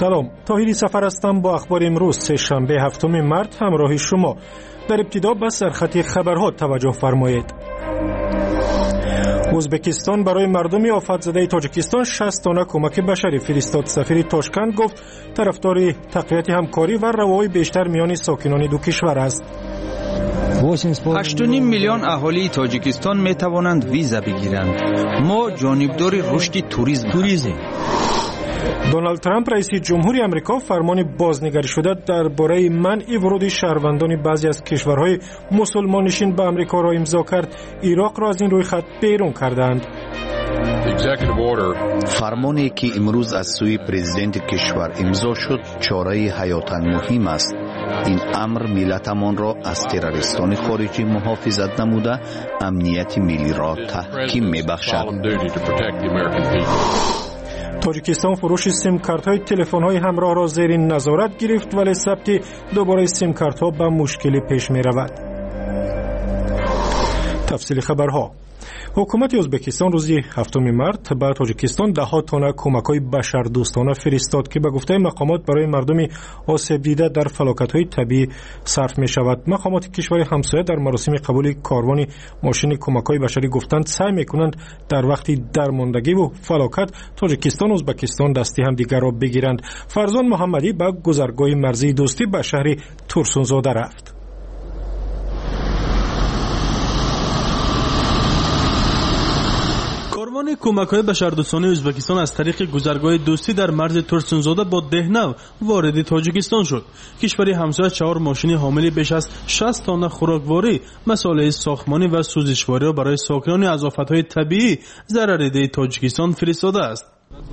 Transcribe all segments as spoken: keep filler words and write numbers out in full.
سلام، طاهری سفر هستم با اخبار امروز سه شنبه هفتم مارس همراه شما. در ابتدا به سرخط خبرها توجه فرمایید. ازبکستان برای مردم آفت زده تاجیکستان شصت تن کمک بشری فرستاد. سفیر تاشکند گفت طرفدار تقویت همکاری و رواهای بیشتر میان ساکنان دو کشور است. هشت و نیم میلیون اهالی تاجیکستان می توانند ویزا بگیرند. ما جانبدار رشد توریسم توریسم دونالد ترامپ رئیس جمهوری آمریکا فرمان بازنگری شده درباره منع ورود شهروندان بعضی از کشورهای مسلمان نشین به آمریکا را امضا کرد. عراق را از این روی خط بیرون کردند. فرمانی که امروز از سوی پرزیدنت کشور امضا شد چاره حیاتاً مهم است. این امر ملتمان را از تروریستان خارجی محافظت نموده امنیت ملی را تحکیم می‌بخشد. تاجیکستان فروش سیم کارت های تلفن های همراه را زیر نظارت گرفت، ولی ثبت دوباره سیم کارت ها به مشکلی پیش می رود. تفصیل خبرها. حکومت ازبکستان روز هفتم مارس به تاجیکستان ده ها تن کمک‌های بشردوستانه فرستاد که به گفته مقامات برای مردم آسیب دیده در فلاکت‌های طبیعی صرف می‌شود. مقامات کشور همسایه در مراسم قبول کاروان ماشین کمک‌های بشری گفتند سعی می‌کنند در وقتی درماندگی و فلاکت تاجیکستان و ازبکستان دستی همدیگر را بگیرند. فرزان محمدی به گذرگاه مرزی دوستی به شهر تورسونزاده رفت. کاروان کمک‌های بشردوستانه ازبکستان از طریق گذرگاه دوستی در مرز تورسونزاده با دهنو وارد تاجیکستان شد. کشور همسایه چهار ماشین حامل بیش از شصت تن خوراکواری، مسائل ساختمانی و سوزشواری را برای ساکنان از آفت‌های طبیعی ضررده تاجیکستان فرستاده است.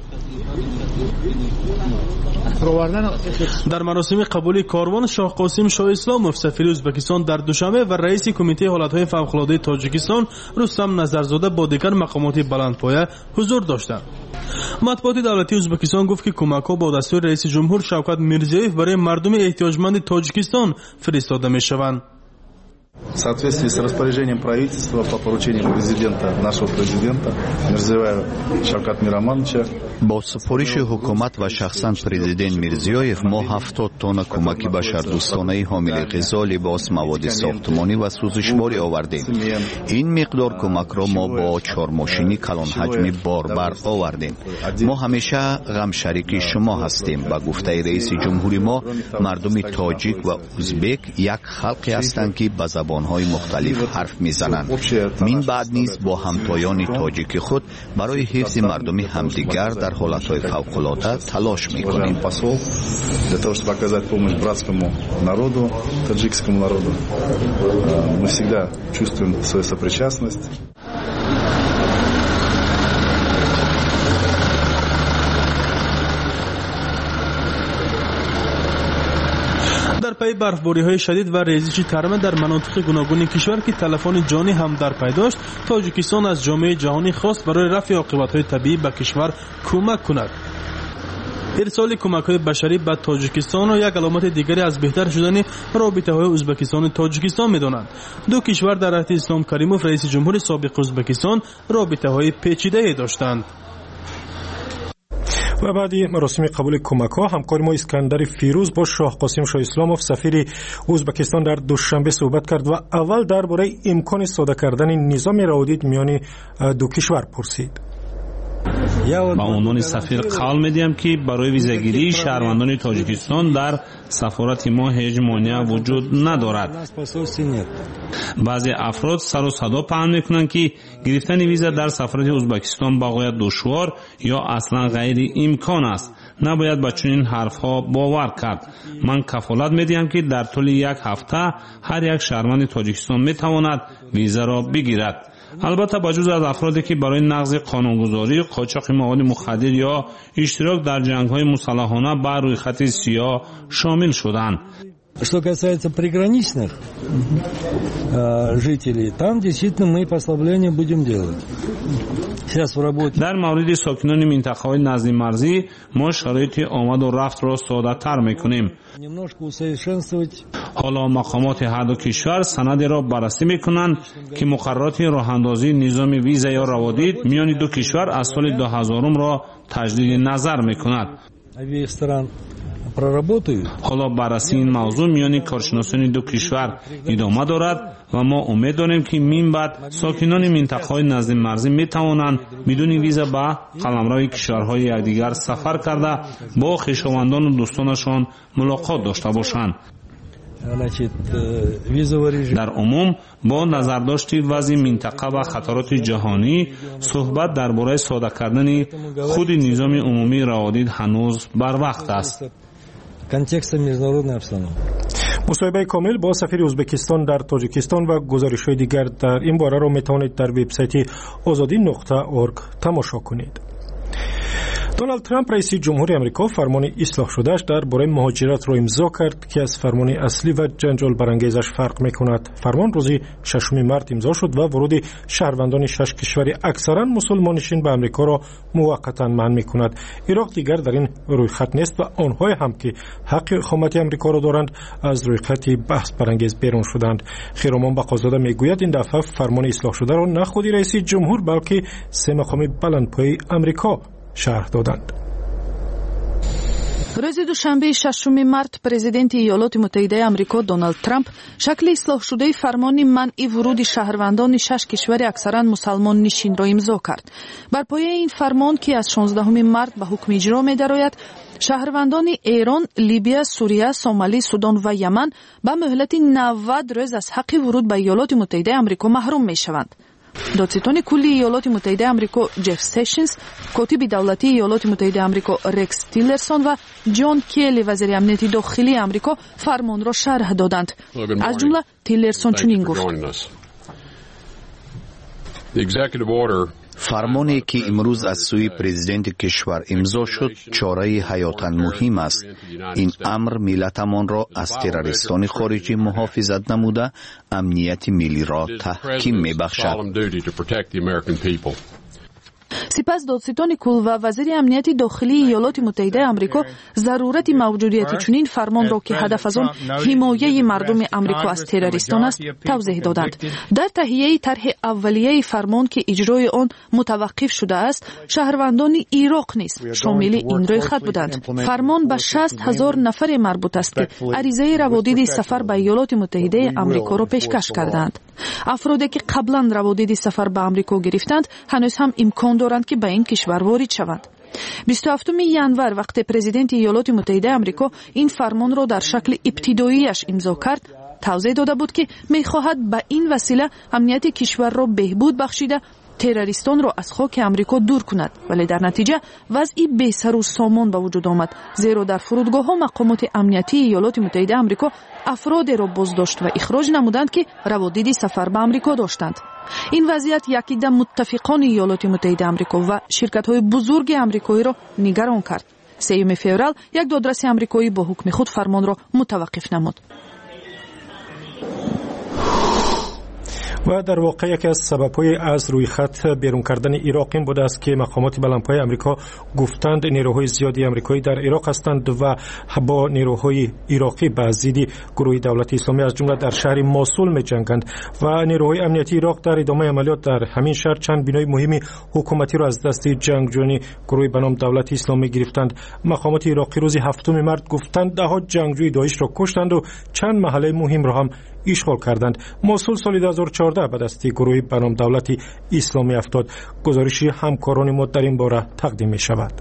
در مراسم قبول کاروان شاه قاسم شاه اسلاموف سفیر ازبکستان در دوشنبه و رئیس کمیته حالتهای فوق‌العاده تاجیکستان رستم نظرزاده با دیگر مقامات بلندپایه حضور داشتند. مطبوعات دولتی ازبکستان گفت که کمک‌ها با دستور رئیس جمهور شوکت میرزیویف برای مردم احتیاجمند تاجیکستان فرستاده می‌شوند. В соответствии с распоряжением правительства по поручению президента, нашего президента Мирзиёева Шавкат Миромоновича, با سفارش حکومت و شخصا پرزیدنت میرزیویف ما هفتاد تن کمک بشردوستانه حامل غذا، لباس، مواد ساختمانی و سوزشواری آوردیم. این مقدار کمک را ما با چهار ماشینی کلان حجم باربر آوردیم. ما همیشه غم شریک شما هستیم. با گفته رئیس جمهوری ما مردم تاجیک و ازبک یک خلقی هستند که به زبان‌های مختلف حرف می‌زنند. من بعد نیز با همتایان تاجیک خود برای حفظ مردم همدیگر در حالت‌های فوق‌العاده تلاش می‌کنیم. Для того, чтобы оказать помощь братскому народу, таджикскому народу, мы всегда чувствуем свою сопричастность. در پی برفباری‌های شدید و ریزش ترمه در مناطق گوناگون کشور که تلفات جانی هم در پی داشت، تاجیکستان از جامعه جهانی خواست برای رفع عاقبت‌های طبیعی به کشور کمک کند. ارسال کمک‌های بشری به تاجیکستان را یک علامت دیگری از بهتر شدن رابطه‌های ازبکستان و تاجیکستان می‌دانند. دو کشور در عهد اسلام کریموف رئیس جمهور سابق ازبکستان رابطه‌های پیچیده‌ای داشتند. و بعد مراسم قبول کمک ها همکار ما اسکندر فیروز با شاه قاسم شاه اسلاموف سفیر ازبکستان در دوشنبه صحبت کرد و اول درباره امکان ساده کردن نظام روابط میان دو کشور پرسید. با عنوان سفیر قول میدیم که برای ویزاگیری شهروندان تاجیکستان در سفارت ما هیچ مانع وجود ندارد. بعضی افراد سر و صدا پهن میکنند که گرفتن ویزا در سفارت ازبکستان بقایت دشوار یا اصلا غیر امکان است. نباید با چنین حرفها باور کرد. من کفالت میدیم که در طول یک هفته هر یک شهروند تاجیکستان میتواند ویزا را بگیرد. البته بجز از افرادی که برای نقض قانونگذاری، قاچاق مواد مخدر یا اشتراک در جنگ‌های مسلحانه بر روی خط سیاه شامل شدند. Что касается приграничных жителей, там действительно мы послабления будем делать. در مورد ساکنان منطقه‌های نزدیک مرزی ما شرایط آمد و رفت را ساده‌تر می‌کنیم. حالا مقامات هر دو کشور سند را بررسی می‌کنند که مقررات راه‌اندازی نظام ویزا یا روابط میان دو کشور از سال دو هزار را تجدید نظر می‌کند. حالا بررسی این موضوع میان کارشناسان دو کشور ادامه دارد و ما امید داریم که من بعد ساکنان منطقه‌های نزد مرزی می توانند بدون ویزا به قلمرو کشورهای یکدیگر سفر کرده با خویشاوندان و دوستانشان ملاقات داشته باشند. در عموم با نظرداشت وضع منطقه و خطرات جهانی صحبت درباره ساده کردن خود نظام عمومی روادید هنوز بر وقت است. مصاحبه کامل با سفیر ازبکستان در تاجیکستان و گزارش‌های دیگر در این باره را می‌توانید در وبسایت آزادی نقطه اورگ تماشا کنید. دونالد ترامپ رئیس جمهوری آمریکا فرمان اصلاح شده‌اش درباره مهاجرت را امضا کرد که از فرمان اصلی و جنجال برانگیزش فرق می‌کند. فرمان روز ششم مارس امضا شد و ورود شهروندان شش کشور اکثراً مسلمان نشین به آمریکا را موقتاً منع می‌کند. عراق دیگر در این رویخط نیست و آنها هم که حق اقامت آمریکا را دارند از رویخط بحث برانگیز بیرون شدند. خیرامان بقازاده میگوید این دفعه فرمان اصلاح شده را نه خود رئیس جمهور بلکه سه مقام بلندپایه آمریکا شرح دادند. روز دوشنبه ششم مارس پرزیدنت ایالات متحده آمریکا دونالد ترامپ شکل اصلاح شده فرمان منع ورود شهروندان شش کشور اکثرا مسلمان نشین را امضا کرد. بر پایه این فرمان که از شانزدهم مارس به حکم اجرا می‌درآید، شهروندان ایران، لیبی، سوریه، سومالی، سودان و یمن به مهلت نود روز از حق ورود به ایالات متحده آمریکا محروم می‌شوند. دادستان کلی ایالات متحده آمریکا جف سیشنز، کاتب دولتی ایالات متحده آمریکا رکس تیلرسون و جان کیلی وزیر امنیت داخلی آمریکا فرمان را شرح دادند. از جمله تیلرسون چنین گفت: فرمانی که امروز از سوی پرزیدنت کشور امضا شد چاره حیاتاً مهم است. این امر ملتمان را از تروریستان خارجی محافظت نموده امنیت ملی را تحکیم می‌بخشد. سپس دادستان کل و وزیر امنیت داخلی ایالات متحده آمریکا ضرورت موجودیت چنین فرمان را که هدف از آن حمایه مردم آمریکا از تروریستان است توضیح دادند. در تهیه طرح اولیه فرمان که اجرای آن متوقف شده است، شهروندان عراق نیز شامل این رویخط بودند. فرمان به شصت هزار نفر مربوط است که عریضه روادید سفر به ایالات متحده آمریکا را پیشکش کردند. افرادی که قبلا روادید سفر به آمریکا گرفتند هنوز هم امکان دارند که به این کشور وارد شوند. بیست و هفتم ژانویه وقتی پرزیدنت ایالات متحده آمریکا این فرمان را در شکل ابتداییش امضا کرد، توضیح داده بود که می‌خواهد به این وسیله امنیت کشور را بهبود بخشیده تروریستان را از خاک آمریکا دور کند، ولی در نتیجه وضعی بی‌سر و سامان به وجود آمد، زیرا در فرودگاه‌ها مقامات امنیتی ایالات متحده آمریکا افرادی را بازداشت و اخراج نمودند که روادید سفر به آمریکا داشتند. این وضعیت یکی از متفقان ایالات متحده آمریکا و شرکت‌های بزرگ آمریکایی را نگران کرد. سوم فوریه یک دادرس آمریکایی با حکم خود فرمان را متوقف نمود. و در واقع یکی از سبب‌های از روی خط بیرون کردن عراق این بوده است که مقامات بلندپایه آمریکا گفتند نیروهای زیادی آمریکایی در عراق هستند و با نیروهای عراقی به ضد گروه دولت اسلامی از جمله در شهر موصول می‌جنگند و نیروهای امنیتی عراق در ادامه عملیات در همین شهر چند بنای مهمی حکومتی را از دست جنگجویان گروه به نام دولت اسلامی گرفتند. مقامات عراقی روز هفتم مارس گفتند ده ها جنگجوی داعش را کشتند و چند محله مهم را هم اشغال کردند. موصول سال دو هزار و چهارده به دست گروه به نام دولت اسلامی افتاد. گزارشی همکاران ما در این باره تقدیم می شود.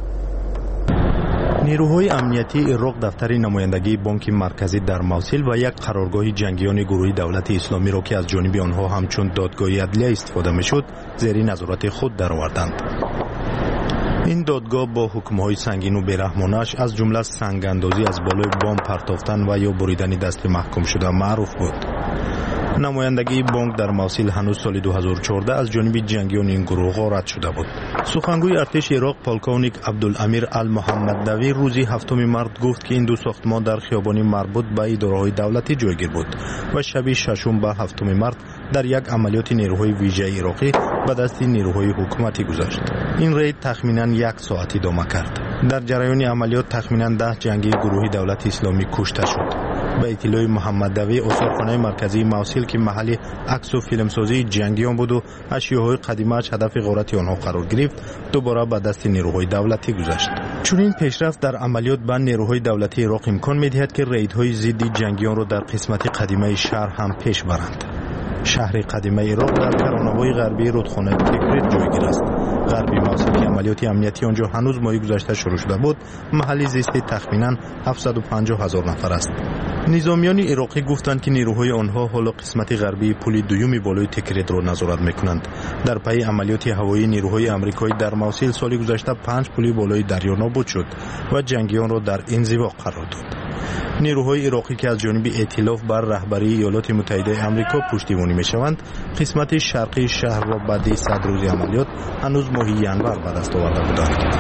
نیروهای امنیتی عراق دفتر نمایندگی بانک مرکزی در موصل و یک قرارگاه جنگیان گروه دولت اسلامی را که از جانب آنها همچون دادگاه عدلیه استفاده میشد زیر نظارت خود درآوردند. این دادگاه با حکم‌های سنگین و بیرحمانه‌اش از جمله سنگ‌اندازی از بالای بام پرتافتن و یا بریدن دست محکوم شده معروف بود. نمایندگی بانک در موصل هنوز سال دو هزار و چهارده از جانب جنگیان این گروه رد شده بود. سخنگوی ارتش عراق پالکونیک عبدالامیر المحمد دوی روز هفتم مارس گفت که این دو ساختمان در خیابانی مربوط به اداره‌های دولتی جایگیر بود و شب ششم به هفتم مارس در یک عملیات نیروهای ویژه عراقی به دست نیروهای حکومتی گذشت. این رید تخمیناً یک ساعت ادامه کرد. در جریان عملیات تخمیناً ده جنگی گروه دولت اسلامی کشته شد. به اطلاع محمد دوی استادخانه مرکزی موصل که محل عکس و فیلمسازی جنگیان بود و اشیاءهای قدیمه‌اش هدف غارت آنها قرار گرفت، دوباره به دست نیروهای دولتی گذشت. چون این پیشرفت در عملیات به نیروهای دولتی عراق امکان می‌دهد که ریدهای ضد جنگیان را در قسمت قدیمه شهر هم پیش برند. شهر قدیمه عراق در کرانوای غربی رودخانه تکرید جایگیر است. غربی موصل که عملیات امنیتی آنجا هنوز ماه گذشته شروع شده بود، محلی زیستی تخمینا هفتصد و پنجاه هزار نفر است. نظامیان عراقی گفتند که نیروهای آنها حالا قسمت غربی پل دوم بالای تکرید را نظارت میکنند. در پی عملیات هوایی نیروهای آمریکایی در موصل سال گذشته پنج پل بالای دریا نابود شد و جنگیان را در انزوا قرار داد. نیروهای عراقی که از جانب ائتلاف بر رهبری ایالات متحده آمریکا پشتیبانی میشوند، قسمت شرقی شهر را بعد صد روز عملیات هنوز ماه ینور به دست آورده بودند.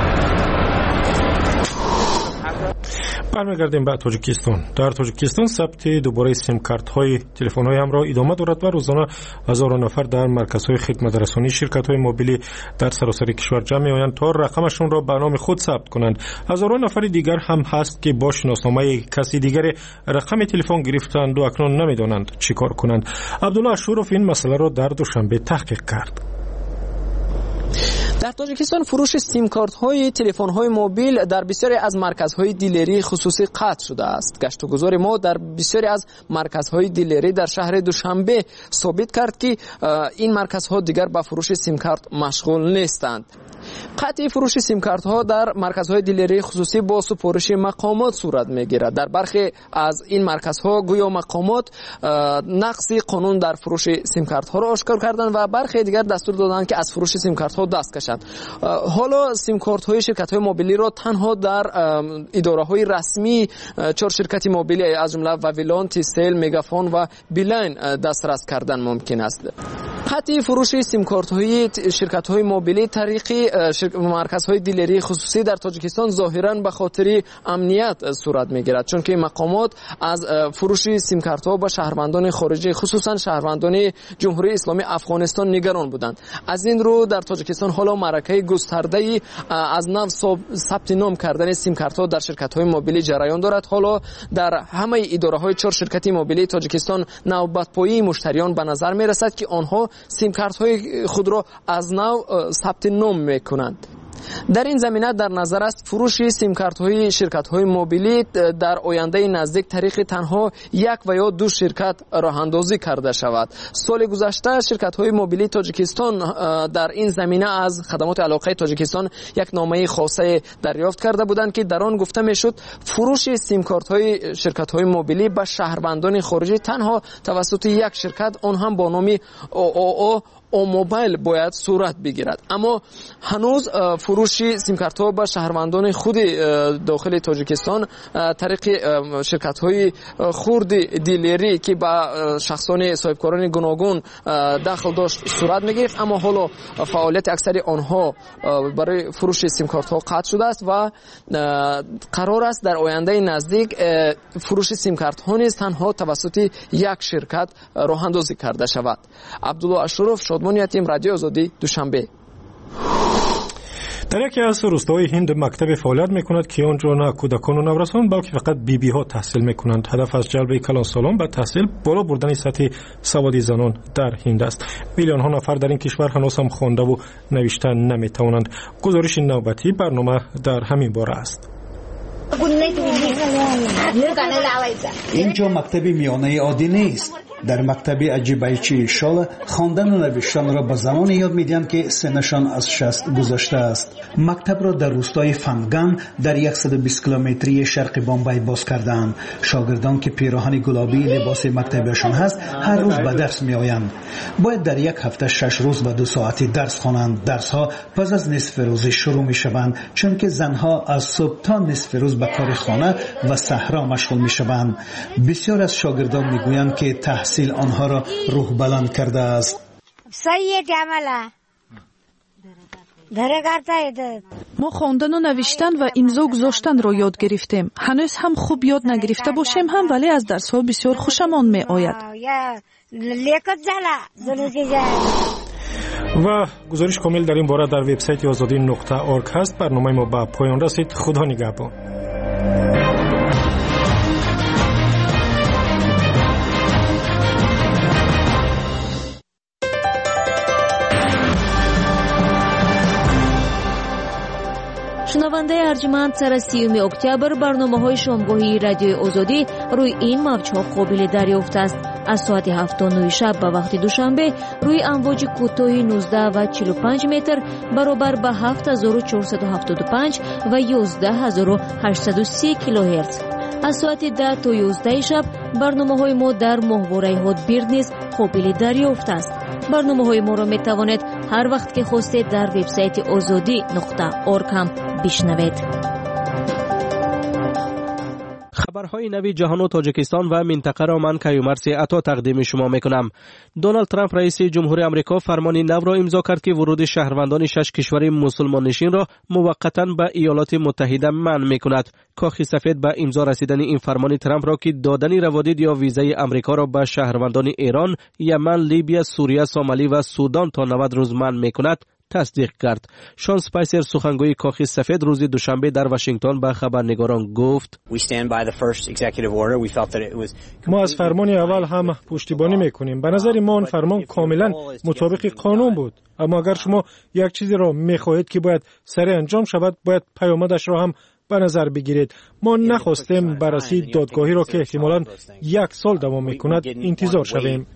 برمیگردیم به تاجیکستان. در تاجیکستان ثبت دوباره سیم کارت های تلفن های همراه ادامه دارد و روزانه هزاران نفر در مرکزهای خدمت رسانی شرکت های موبیلی در سراسر کشور جمع می آیند تا رقمشون را به نام خود ثبت کنند. هزاران نفر دیگر هم هست که با شناسنامه کسی دیگر رقم تلفن گرفتند و اکنون نمیدانند چیکار کنند. عبدالله اشورف این مسئله را در دوشنبه تحقیق کرد. در تاجیکستان فروش سیم کارت های تلفن های موبیل در بسیاری از مرکزهای دیلری خصوصی قطع شده است. گشت و گذار ما در بسیاری از مرکزهای دیلری در شهر دوشنبه ثابت کرد که این مرکزها دیگر با فروش سیم کارت مشغول نیستند. قطع فروش سیم کارت ها در مرکزهای دیلری خصوصی با سپارش مقامات صورت میگیرد. در برخی از این مرکزها گویا مقامات نقض قانون در فروش سیم کارت ها را آشکار کردند و برخی دیگر دستور دادند که از فروش سیم کارت ها دست کشند. حالا سیم کارت های شرکت های موبیلی را تنها در اداره های رسمی چهار شرکت موبیلی از جمله واویلان، تیسل، میگافون و بیلاین دسترس کردن ممکن است. قطع فروش سیم کارت های شرکت های موبیلی طریقی مرکزهای دیلری خصوصی در تاجیکستان ظاهرا به خاطر امنیت صورت میگیرد، چون که مقامات از فروش سیم کارت ها به شهروندان خارجی خصوصا شهروندان جمهوری اسلامی افغانستان نگران بودند. از این رو در تاجیکستان حالا معرکه گسترده از نو ثبت نام کردن سیم کارت ها در شرکت های موبیلی جریان دارد. حالا در همه اداره های چهار شرکت موبیلی تاجیکستان نوبت‌پایی مشتریان به نظر می رسد که آنها سیم کارت های خود را از نو ثبت نام میکنند. در این زمینه در نظر است فروش سیم کارت های شرکت های موبیلی در آینده نزدیک طریق تنها یک و یا دو شرکت راه اندازی کرده شود. سال گذشته شرکت های موبیلی تاجیکستان در این زمینه از خدمات علاقه تاجیکستان یک نامه خاصه دریافت کرده بودند که در آن گفته میشد فروش سیم کارت های شرکت های موبیلی به شهروندان خارجی تنها توسط یک شرکت، آن هم با نام او او او او موبایل باید صورت بگیرد. اما هنوز فروش سیم کارت ها به شهروندان خود داخل تاجیکستان طریق شرکت های خرد دیلری که با شخصان صاحبکاران گوناگون دخل داشت صورت میگرفت، اما حالا فعالیت اکثر آنها برای فروش سیم کارت ها قطع شده است و قرار است در آینده نزدیک فروش سیم کارت ها نیز تنها توسط یک شرکت راه اندازی کرده شود. عبدالله اشورف، شادمان یتیم، رادیو آزادی، دوشنبه. در یکی از روستاهای هند مکتب فعالیت میکند که آنجا نه کودکان و نوجوانان بلکه فقط بیبی ها تحصیل میکنند. هدف از جلب کلانسالان به تحصیل بالا بردن سطح سواد زنان در هند است. میلیون ها نفر در این کشور هنوز هم خوانده و نوشته نمیتوانند. گزارش نوبتی برنامه در همین باره است. اینجا مکتب میانه عادی نیست. در مکتب عجیبایچی شال خواندن و نوشتن را به زمان یاد میدهند که سنشان از شصت گذشته است. مکتب را در روستای فنگان در صد و بیست کیلومتری شرق بامبای باز کردند. شاگردان که پیراهن گلابی لباس مکتبشان هست هر روز به درس می آیند. باید در یک هفته شش روز و دو ساعتی درس خوانند. درس ها پس از نصف روز شروع می شوند، چون که زنها از صبح تا نصف روز به کار خانه و صحرا مشغول می شوند. بسیار از شاگردان می گویند که تحصیل آنها را روح بلند کرده است. ما خواندن و نوشتن و امضا گذاشتن را یاد گرفتیم. هنوز هم خوب یاد نگرفته باشیم هم، ولی از درس ها بسیار خوشمان می آید. و گزارش کامل در این باره در وبسایت آزادی نقطه اورگ هست. برنامه ما به پایان رسید. خدا نگهدار. шунавандаи арҷманд сара сеюми октябр барномаҳои шомгоҳии радиои озодӣ рӯи ин мавҷҳо қобили дарёфт аст. аз соати ҳафт та нӯ шаб ба вақти душанбе рӯи амвоҷи кӯтоҳи нуздаҳ ва чилу панҷ метр баробар ба ҳафт ҳазору чорсаду ҳафтоду панҷ ва ёздаҳ ҳазору ҳаштсаду си килоҳерц. аз соати даҳ то ёздаҳи шаб барномаҳои мо дар моҳвораи ҳотбирд низ қобили дарёфт аст. барномаҳои моро метавонед ҳар вақт ки хостед дар вебсайти озодӣ нуқта орг ҳам бишнавед. خبرهای نوی جهان و تاجیکستان و منطقه را من کیومرث عطا تقدیم شما میکنم. دونالد ترامپ رئیس جمهوری آمریکا فرمان نو را امضا کرد که ورود شهروندان شش کشور مسلمان نشین را موقتا به ایالات متحده منع میکند. کاخ سفید به امضا رسیدن این فرمان ترامپ را که دادن روادید یا ویزای آمریکا را به شهروندان ایران، یمن، لیبی، سوریه، سومالی و سودان تا نود روز منع میکند تصدیق کرد. شان سپایسر سخنگوی کاخ سفید روز دوشنبه در واشنگتن به خبرنگاران گفت: ما از فرمان اول هم پشتیبانی میکنیم. به نظر ما آن فرمان کاملا مطابق قانون بود. اما اگر شما یک چیزی را میخواهید که باید سریع انجام شود، باید پیامدش را هم به نظر بگیرید. ما نخواستیم بررسی دادگاهی را که احتمالاً یک سال دوام میکند انتظار شویم.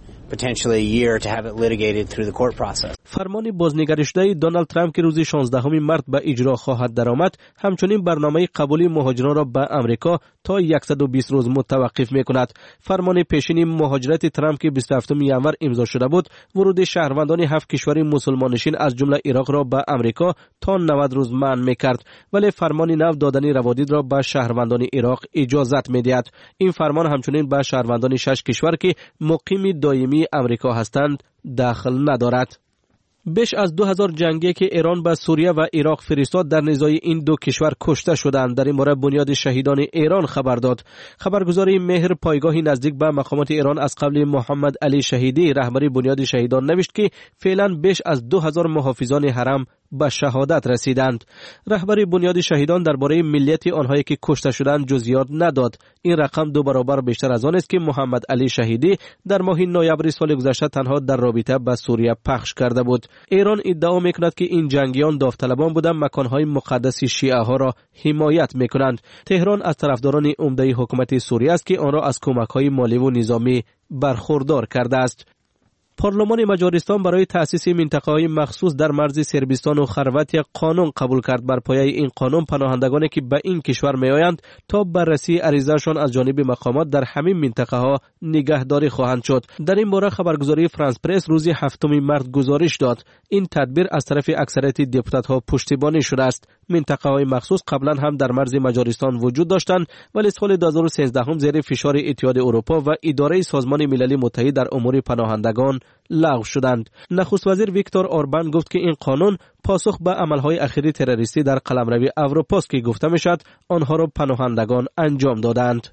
فرمان بازنگری شده دونالد ترامپ که روز شانزدهم مارس به اجرا خواهد درآمد، همچنین برنامه قبولی مهاجران را به آمریکا تا صد و بیست روز متوقف میکند. فرمان پیشین مهاجرت ترامپ که بیست و هفتم ژانویه امضا شده بود، ورود شهروندان هفت کشور مسلمان نشین از جمله عراق را به آمریکا تا نود روز منع میکرد، ولی فرمان نو دادن روادید را به شهروندان عراق اجازت میدهد. این فرمان همچنین به شهروندان شش کشور که مقیم دائمی امریکا هستند داخل ندارد. بیش از دو هزار جنگی که ایران به سوریه و عراق فرستاد در نزاع این دو کشور کشته شدند. در این مورد بنیاد شهیدان ایران خبر داد. خبرگزاری مهر پایگاهی نزدیک به مقامات ایران از قبل محمد علی شهیدی رهبری بنیاد شهیدان نوشت که فعلا بیش از دو هزار محافظان حرم به شهادت رسیدند. رهبری بنیاد شهیدان درباره ملیت آنهایی که کشته شدند جزئیات نداد. این رقم دو برابر بیشتر از آن است که محمد علی شهیدی در ماه نوامبر سال گذشته تنها در رابطه با سوریه پخش کرده بود. ایران ادعا میکند که این جنگیان داوطلبان بودند مکانهای مقدس شیعه ها را حمایت میکنند. تهران از طرفداران عمده حکومت سوریه است که آن را از کمک‌های مالی و نظامی برخوردار کرده است. پارلمان مجارستان برای تأسیس منطقه‌های مخصوص در مرز سربستان و خرواتیا قانون قبول کرد. بر پایه این قانون پناهندگانی که به این کشور میآیند تا بررسی عریضه‌شان از جانب مقامات در همین منطقه‌ها نگهداری خواهند شد. در این باره خبرگزاری فرانس پرس روز هفتم مارس گزارش داد. این تدبیر از طرف اکثریت دپوتات‌ها پشتیبانی شده است. منطقه‌های مخصوص قبلا هم در مرز مجارستان وجود داشتند، ولی سال دو هزار و سیزده هم زیر فشار اتحاد اروپا و اداره سازمان ملل متحد در امور پناهندگان لغو شدند. نخست وزیر ویکتور اوربان گفت که این قانون پاسخ به عملهای اخیر تروریستی در قلمرو اروپاست که گفته میشد آنها را پناهندگان انجام دادند.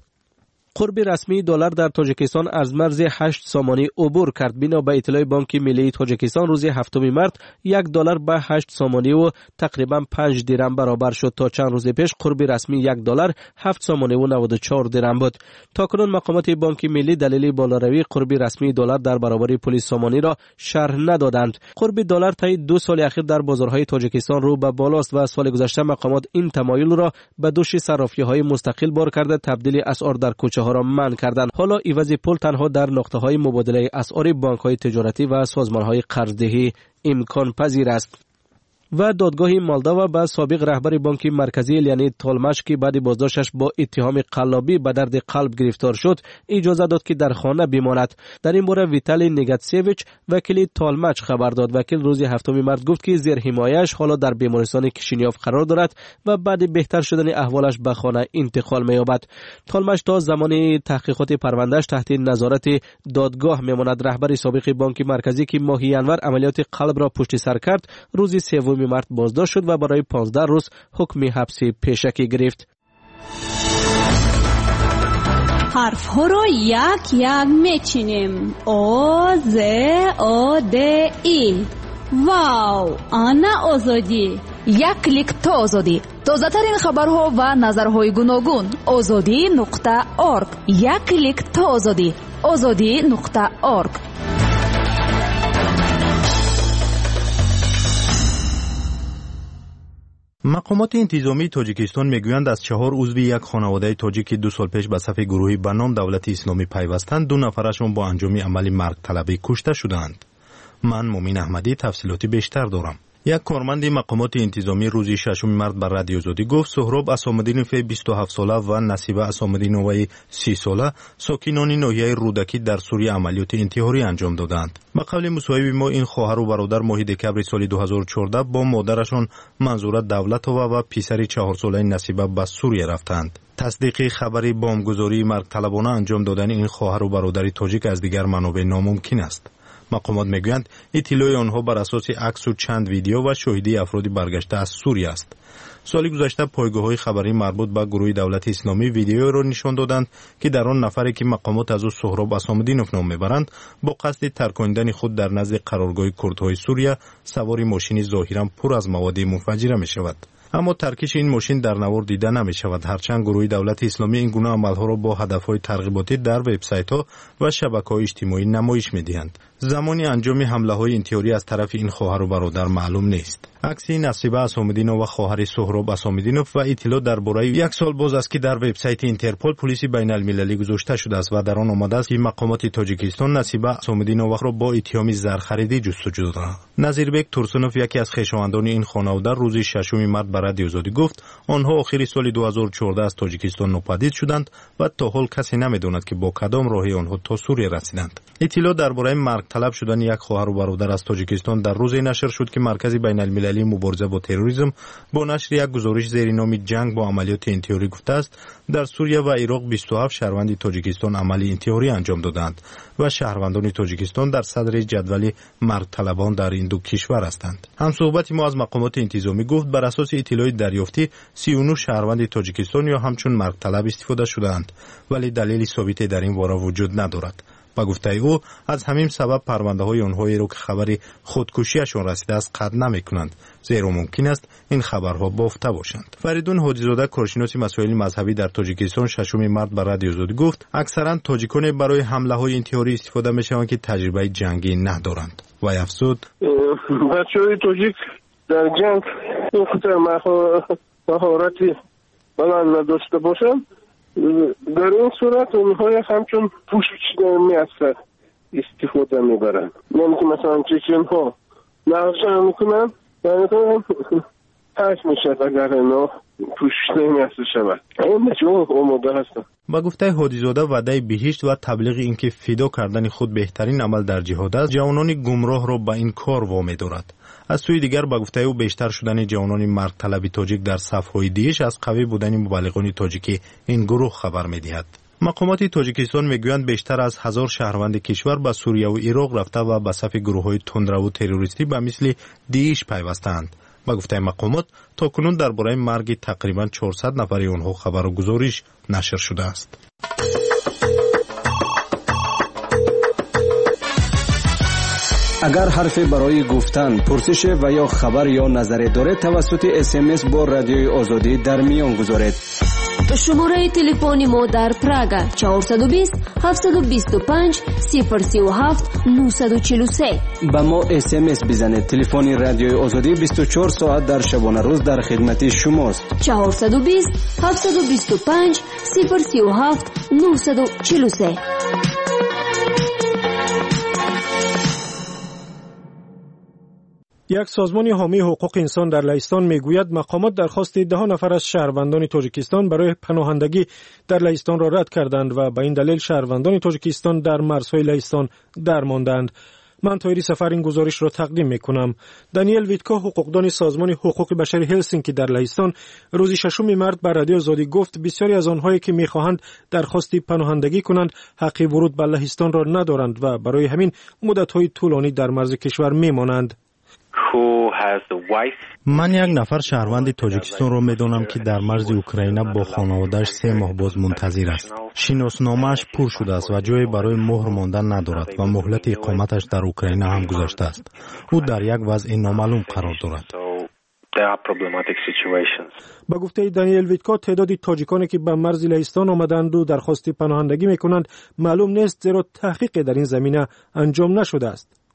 قرب رسمی دلار در تاجیکستان از مرز هشت سامانی عبور کرد. بنا به اطلاع بانک ملی تاجیکستان روز هفتم مارس یک دلار به هشت سامانی و تقریبا پنج درم برابر شد. تا چند روز پیش قرب رسمی یک دلار هفت سامانی و نود و چهار درم بود. تاکنون مقامات بانک ملی دلیل بالاروی قرب رسمی دلار در برابر پول سامانی را شرح ندادند. قرب دلار طی دو سال اخیر در بازارهای تاجیکستان رو به بالاست و سال گذشته مقامات این تمایل را به دوش صرافی‌های مستقل بار کرده تبدیل اسعار در کوچه ها را منع کردند. حالا عوض پول تنها در نقطه‌های مبادله اسعار بانک‌های تجارتی و سازمان‌های قرضدهی امکان پذیر است. و دادگاه مالداوا به سابق رهبر بانک مرکزی لیانید تولماش که بعد بازداشتش با اتهام قلابی به درد قلب گرفتار شد اجازه داد که در خانه بماند. در این باره ویتالی نیگاتسیویچ وکیل تولماچ خبر داد. وکیل روز هفتم مارس گفت که زیر حمایه‌اش حالا در بیمارستان کشینیوف قرار دارد و بعد بهتر شدن احوالش به خانه انتقال می‌یابد. تولماچ تا زمان تحقیقات پروندهش تحت نظارت دادگاه میماند. رهبر سابق بانک مرکزی که ماه ژانویه عملیات قلب را پشت سر کرد روز سوم مارس بازداشت شد و برای پانزده روز حکم حبسی پیشکی گرفت. حرف ها را یک یک میچینیم. آ ز آ د ای. واو، آنا آزادی. یک کلیک تا آزادی. تازه ترین خبرها و نظرهای گوناگون. آزادی نقطه ارگ. یک کلیک تا آزادی. آزادی نقطه ارگ. مقامات انتظامی تاجیکستان میگویند از چهار عضو یک خانواده تاجیک دو سال پیش به صف گروهی به نام دولت اسلامی پیوستند، دو نفرشان با انجام عمل مرگ طلبی کشته شدند. من مومین احمدی تفصیلاتی بیشتر دارم. یک کارمند مقامات انتظامی روز ششم مارس بر رادیو آزادی گفت سهراب اسامالدینوف بیست و هفت ساله و نصیبه اسامالدینوف سی ساله ساکنان ناحیه رودکی در سوریه عملیات انتحاری انجام دادند. به قول مصاحب ما این خواهر و برادر ماه دکبر سال دو هزار و چهارده با مادرشان منظوره دولتووا و پسر چهار ساله نصیبه به سوریه رفتند. تصدیق خبری بمبگذاری مرگ طلبانه انجام دادن این خواهر و برادر تاجیک از دیگر منابع ناممکن است. مقامات میگویند اطلاع آنها بر اساس عکس و چند ویدیو و شاهدی افرادی برگشته از سوریه است. سال گذشته پایگاه‌های خبری مربوط به گروه دولت اسلامی ویدیو را نشان دادند که در آن نفری که مقامات از او سهراب اسامالدینوف نام میبرند با قصد ترکاندن خود در نزد قرارگاه کردهای سوریه سوار ماشینی ظاهرا پر از مواد منفجره میشود. اما ترکش این ماشین در نوار دیده نمی شود، هرچند گروه دولت اسلامی این گونه عملها را با هدفهای ترغیباتی در وبسایت‌ها و شبکه‌های اجتماعی نمایش می‌دهند. زمانی انجام حمله‌های انتحاری از طرف این خواهر و برادر معلوم نیست. عکس نصیبه اسامالدینوف و خواهر سهراب اسامالدینوف و اطلاع درباره یک سال باز است که در وبسایت اینترپل پلیس بین المللی گذاشته شده است و در آن آمده است که مقامات تاجیکستان نصیبه اسامالدینوف را با اتهام زرخریدی جستجو دارند. نظیربک تورسونوف یکی از خویشاوندان این خانواده روز ششم مارس بر رادیو آزادی گفت آنها آخر سال دو هزار و چهارده از تاجیکستان ناپدید شدند و تا حال کسی نمیداند که با کدام راهی آنها تا سوریه رسیدند. اطلاع درباره مرگ طلب شدن یک خواهر و برادر از تاجیکستان در روزی نشر شد که مرکز بین المللی مبارزه با تروریسم با نشر یک گزارش زیر نام جنگ با عملیات انتحاری گفته است در سوریه و عراق بیست و هفت شهروند تاجیکستان عمل انتحاری انجام دادند و شهروندان تاجیکستان در صدر جدول مرگ طلبان در این دو کشور هستند. همصحبت ما از مقامات انتظامی گفت بر اساس اطلاعات دریافتی سی و نه شهروند تاجیکستان یا همچون مرگ طلب استفاده شدند، ولی دلیل ثابتی در این باره وجود ندارد. با گفته او از همین سبب پرونده های آنهایی را که خبری خودکشیشان رسیده است قطع نمی‌کنند، زیرا ممکن است این خبرها بافته باشند. فریدون حاجی‌زاده کارشناس مسائل مذهبی در تاجیکستان ششم مارس بر رادیو آزادی گفت اکثرا تاجیکان برای حمله های انتحاری استفاده می‌شوند که تجربه جنگی ندارند. و افزود بچه‌های تاجیک در جنگ این خطر مهارتی بلند نداشته باشند، در این صورت اونها همچون پوشیدنی از استفاده میبرن. یعنی که مثلا چچن ها نقشه میکنن یعنی که پس میشه اگر اینا پوشیدنی از شود. این بچه آماده هستن. با گفته حاجی‌زاده وعده بهشت و تبلیغ اینکه فدا کردن خود بهترین عمل در جهاد است جوانان گمراه را به این کار وامی دارد. از سوی دیگر با گفته او بیشتر شدن جوانان مرگ طلب تاجیک در صف‌های دیش از قوی بودن مبلغان تاجیکی این گروه خبر می‌دهد. مقامات تاجیکستان میگویند بیشتر از هزار شهروند کشور به سوریه و عراق رفته و به صف گروه‌های تندرو تروریستی به مثل دیش پیوستند. با گفته مقامات تاکنون درباره مرگ تقریباً چهارصد نفر آنها خبر و گزارش نشر شده است. اگر حرفی برای گفتن، پرسش و یا خبر یا نظری دارید توسط اس ام اس با رادیوی آزادی در میان گذارید. شماره تلفن ما در پراگ چهارصد و بیست هفتصد و بیست و پنج صفر سی و هفت نهصد و چهل و سه. با ما اس ام اس بزنید. تلفن رادیوی آزادی بیست و چهار ساعت در شبانه روز در خدمت شماست. چهارصد و بیست هفتصد و بیست و پنج صفر سی و هفت نهصد و چهل و سه. یک سازمان حامی حقوق انسان در لهستان میگوید مقامات درخواست ده نفر از شهروندان تاجیکستان برای پناهندگی در لهستان را رد کردند و به این دلیل شهروندان تاجیکستان در مرزهای لهستان درماندند. من طاهری سفر این گزارش را تقدیم میکنم. دانیل ویتکو حقوقدان سازمان حقوق بشری هلسینکی در لهستان روز ششم مارس بر رادیو آزادی گفت بسیاری از آنهایی که میخواهند درخواست پناهندگی کنند حق ورود به لهستان را ندارند و برای همین مدت‌های طولانی در مرز کشور میمانند. من یک نفر شهروند تاجیکستان را میدانم که در مرز اوکراین با خانواده‌اش سه ماه باز منتظر است. شناسنامه‌اش پر شده است و جایی برای مهر ماندن ندارد و مهلت اقامتش در اوکراین هم گذشته است. او در یک وضع نامعلوم قرار دارد. با گفته دانیل ویتکو تعدادی تاجیکانی که به مرز لهستان آمدند و درخواست پناهندگی میکنند معلوم نیست، زیرا تحقیق در این زمینه انجام نشده است.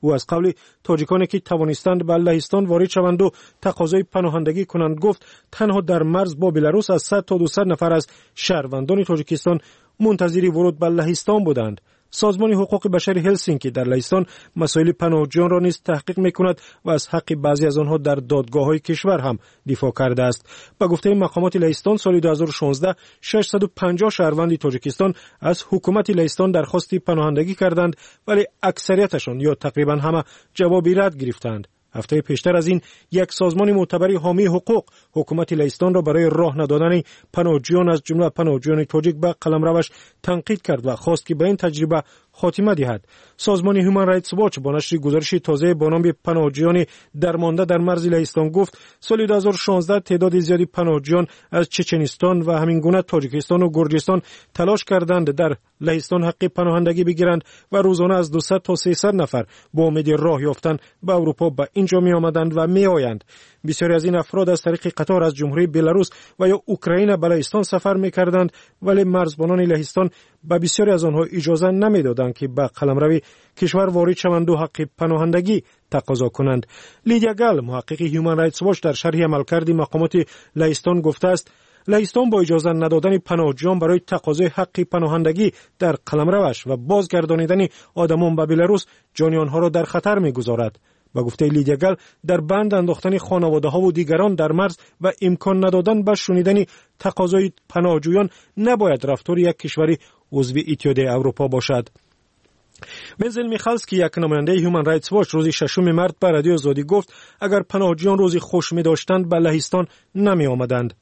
او از قول تاجیکانی که توانستند به لهستان وارد شوند و تقاضای پناهندگی کنند گفت تنها در مرز با بلاروس از صد تا دویست نفر از شهروندان تاجیکستان منتظر ورود به لهستان بودند. سازمان حقوق بشر هلسینکی در لهستان مسائل پناهجویان را نیز تحقیق می‌کند و از حق بعضی از آنها در دادگاه‌های کشور هم دفاع کرده است. با گفته مقامات لهستان سال دو هزار و شانزده ششصد و پنجاه شهروند تاجیکستان از حکومت لهستان درخواست پناهندگی کردند ولی اکثریتشان یا تقریبا همه جوابی رد گرفتند. هفته پیشتر از این یک سازمان معتبر حامی حقوق حکومت لهستان را برای راه ندادن پناهجویان از جمله پناهجویان تاجیک به قلمروش تنقید کرد و خواست که به این تجربه خاتمه دهد. سازمان هیومن رایتس واچ با نشر گزارش تازه با نام پناهجویان درمانده در مرز لهستان گفت سال دو هزار و شانزده تعداد زیادی پناهجویان از چچنستان و همین گونه تاجیکستان و گرجستان تلاش کردند در لهستان حق پناهندگی بگیرند و روزانه از دویست تا سیصد نفر با امید راه یافتن به اروپا به اینجا می آمدند و می آیند. بسیاری از این افراد از طریق قطار از جمهوری بلاروس و یا اوکراین به لهستان سفر می کردند ولی مرزبانان لهستان به بسیاری از آنها اجازه نمی دادند که به قلمرو کشور وارد شوند و حق پناهندگی تقاضا کنند. لیدیا گال محقق هیومن رایتس واچ در شرح عملکرد مقامات لهستان گفته است لهستان با اجازه ندادن پناهجویان برای تقاضای حق پناهندگی در قلمروش و بازگردانیدن آدمان به بلاروس جان آنها را در خطر می‌گذارد. با گفته لیدیا گال در بند انداختن خانواده‌ها و دیگران در مرز و امکان ندادن به شنیدن تقاضای پناهجویان نباید رفتار یک کشوری عضو اتحادیه اروپا باشد. ونزل میخالسکی یک نماینده هیومن رایتس واچ روز ششم مارس به رادیو آزادی گفت اگر پناهجویان روزی خوش می داشتند به لهستان نمی آمدند.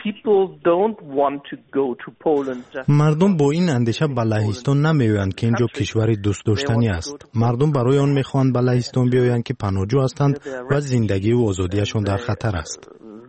مردم با این اندیشه به لهستان نمی‌آیند که اینجا کشور دوست داشتنی است. مردم برای آن می‌خواهند به لهستان بیایند که پناهجو هستند و زندگی و آزادیشان در خطر است.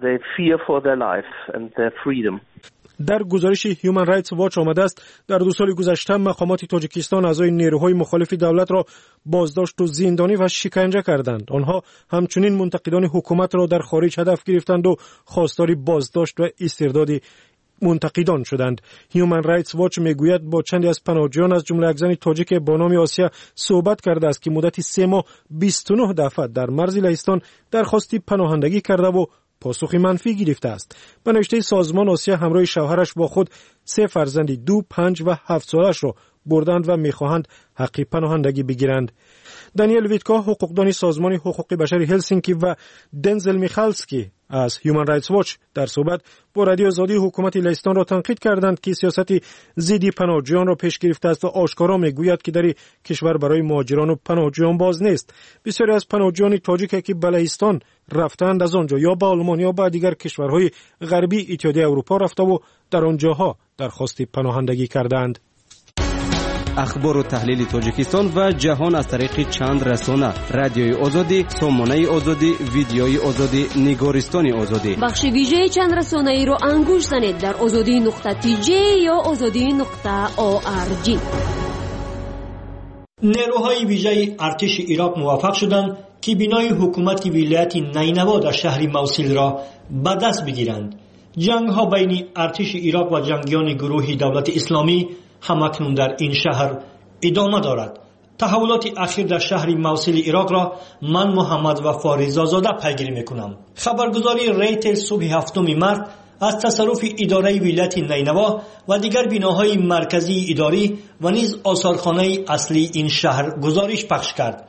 در گزارش هیومن رایتس واچ آمده است در دو سال گذشته مقامات تاجیکستان اعضای نیروهای مخالف دولت را بازداشت و زندانی و شکنجه کردند. آنها همچنین منتقدان حکومت را در خارج هدف گرفتند و خواستار بازداشت و استرداد منتقدان شدند. هیومن رایتس واچ میگوید با چندی از پناهجویان از جمله یک زن تاجیک با نام آسیا صحبت کرده است که مدت سه ماه بیست و نه دفعه در مرز لهستان درخواست پناهندگی کرده و پاسخی منفی گرفته است. به نوشته سازمان آسیا همراه شوهرش با خود سه فرزند دو، پنج و هفت سالش را بردند و میخواهند حق پناهندگی بگیرند. دانیل ویتکا حقوقدان سازمان حقوق بشر هلسینکی و دنزل میخالسکی از هیومن رایتس واچ در صحبت با رادیو آزادی حکومت لهستان را تنقید کردند که سیاست ضد پناهجویان را پیش گرفته است و آشکارا میگوید که در کشور برای مهاجران و پناهجویان باز نیست. بسیاری از پناهجویان تاجیک که به لهستان رفتند از آنجا یا به آلمان یا به دیگر کشورهای غربی اتحادیه اروپا رفته و در آنجاها درخواست پناهندگی کردند. اخبار و تحلیل تاجیکستان و جهان از طریق چند رسانه: رادیوی آزادی، سامانه آزادی، ویدیوی آزادی، نگارستان آزادی. بخش ویژه چند رسانه ای رو انگوش زنید در آزادی نقطه تی جی یا آزادی نقطه او آر جی. نیروهای ویژه ارتش عراق موفق شدند که بنای حکومت ولایت نینوا در شهر موصل را به دست بگیرند. جنگ ها بین ارتش عراق و جنگیان گروه دولت اسلامی همکنون در این شهر ادامه دارد. تحولات اخیر در شهر موصل عراق را من محمد وفا رضازاده پیگیری میکنم. خبرگزاری ریتل صبح هفتم مارس از تصرف اداره ولایت نینوا و دیگر بناهای مرکزی اداری و نیز آثارخانه اصلی این شهر گزارش پخش کرد.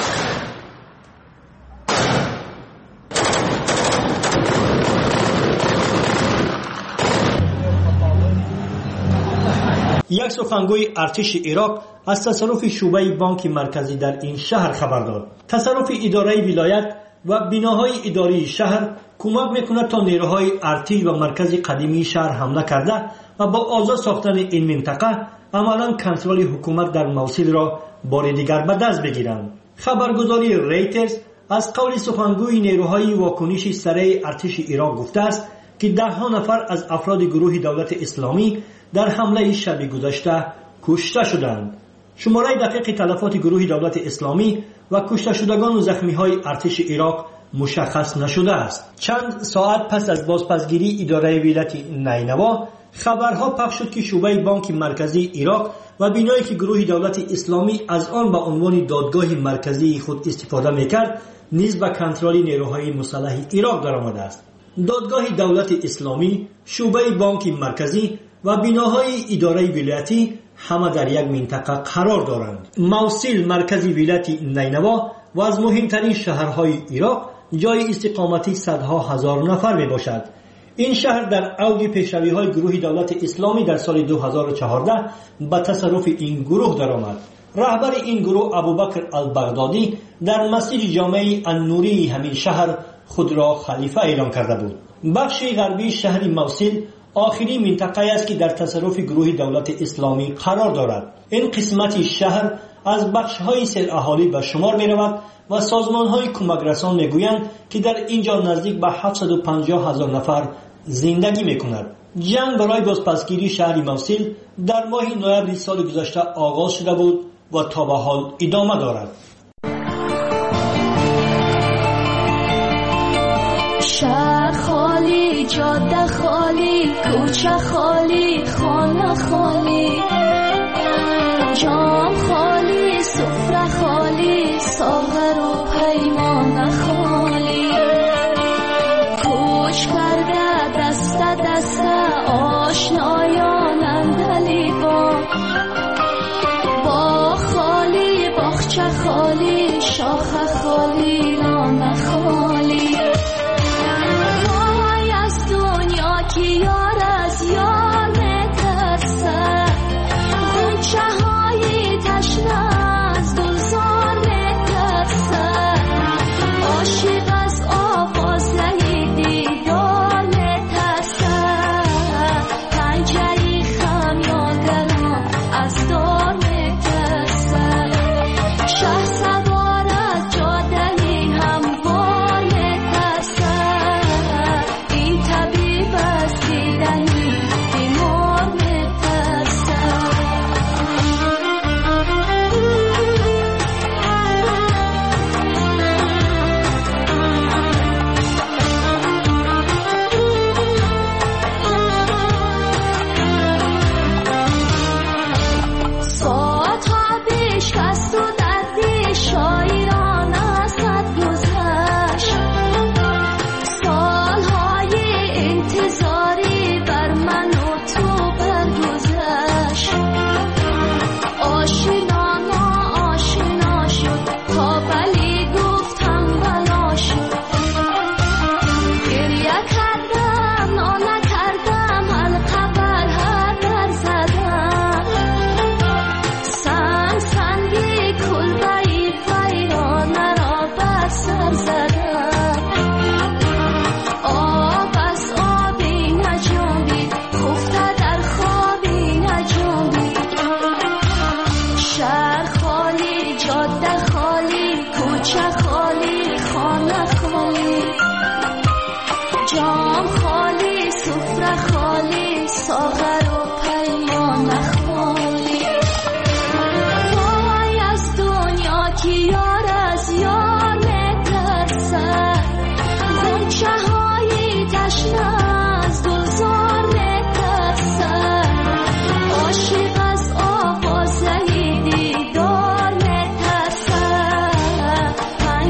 یک سخنگوی ارتش عراق از تصرف شعبه بانک مرکزی در این شهر خبر داد. تصرف اداره ولایت و بناهای اداری شهر کمک میکند تا نیروهای ارتش و مرکز قدیمی شهر حمله کرده و با آزاد ساختن این منطقه عملاً کنترل حکومت در موصل را بار دیگر به دست بگیرند. خبرگزاری ریترز از قول سخنگوی نیروهای واکنش سریع ارتش عراق گفته است که ده ها نفر از افراد گروه دولت اسلامی در حمله شب گذشته کشته شدند. شماره دقیق تلفات گروه دولت اسلامی و کشته شدگان و زخمی های ارتش عراق مشخص نشده است. چند ساعت پس از بازپسگیری اداره ولایت نینوا خبرها پخش شد که شعبه بانک مرکزی عراق و بینایی که گروه دولت اسلامی از آن به عنوان دادگاه مرکزی خود استفاده میکرد نیز به کنترل نیروهای مسلح عراق درآمده است. دادگاه دولت اسلامی، شعبه بانک مرکزی و بناهای اداره ولایتی همه در یک منطقه قرار دارند. موصل مرکزی ولایت نینوا و از مهمترین شهرهای عراق جای استقامتی صدها هزار نفر می باشد. این شهر در اوج پیشروی‌های گروه دولت اسلامی در سال دو هزار و چهارده به تصرف این گروه درآمد. رهبر این گروه ابوبکر البغدادی در مسیر جامع النوری همین شهر خود را خلیفه اعلام کرده بود. بخش غربی شهر موصل آخرین منطقه است که در تصرف گروه دولت اسلامی قرار دارد. این قسمت شهر از بخش‌های سر اهالی به شمار می‌رود و سازمان‌های کمک رسان می‌گویند که در اینجا نزدیک به هفتصد و پنجاه هزار نفر زندگی می‌کند. جنگ برای بازپسگیری شهر موصل در ماه نوامبر سال گذشته آغاز شده بود و تا به حال ادامه دارد. شهر خالی، جاده خالی، کوچه خالی، خانه خالی، جام خالی، سفره خالی، ساغر و پیمان خالی، کوچ کرده دست دست آشنایان اندلی با با خالی، باغچه خالی، شاخه خالی، نان خالی. وای از دنیا که یار از یار میترسه، غنچه های تشنه از گلزار میترسه، عاشق از آوازه دیدار میترسه، پنجه خمیازه از دار میترسه، شه سوار از جاده هموار میترسه، این طبیب از دیدن بیمار میترسه. ساعتها بشکست و دردی شاعران از خط گذشت، سالهای انتظاری بر من و تو برگذشت، آشنا ناآشنا شد تا ولی گفتم بلا شد، گریه کردم ناله کردم حلقه بر هر در زدم، سنگ سنگی کلبه‌ای ویرانه را بر سر زدم، آب از آبی نجنبید خفته در خوابی نجنبید، شهر خالی، جاده خالی، کوچه خالی، خانه خالی، جام خالی، سفره خالی، ساغر و پیمان خالی. وای از دنیا که یار از یار میترسه، غنچه های تشنه از گلزار میترسه، عاشق از آوازه دیدار میترسه،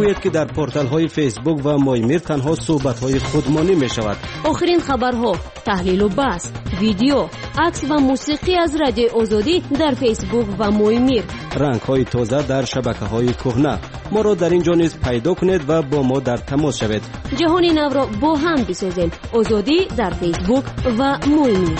میگوید که در پورتال های فیسبوک و مایمیر تنها صحبت های خودمانی می شود. آخرین خبرها، تحلیل و بحث، ویدیو، عکس و موسیقی از رادیوی آزادی در فیسبوک و مایمیر. رنگ های تازه در شبکه های کهنه. ما را در اینجا نیز پیدا کنید و با ما در تماس شوید. جهان نو را با هم بسازیم. آزادی در فیسبوک و مایمیر.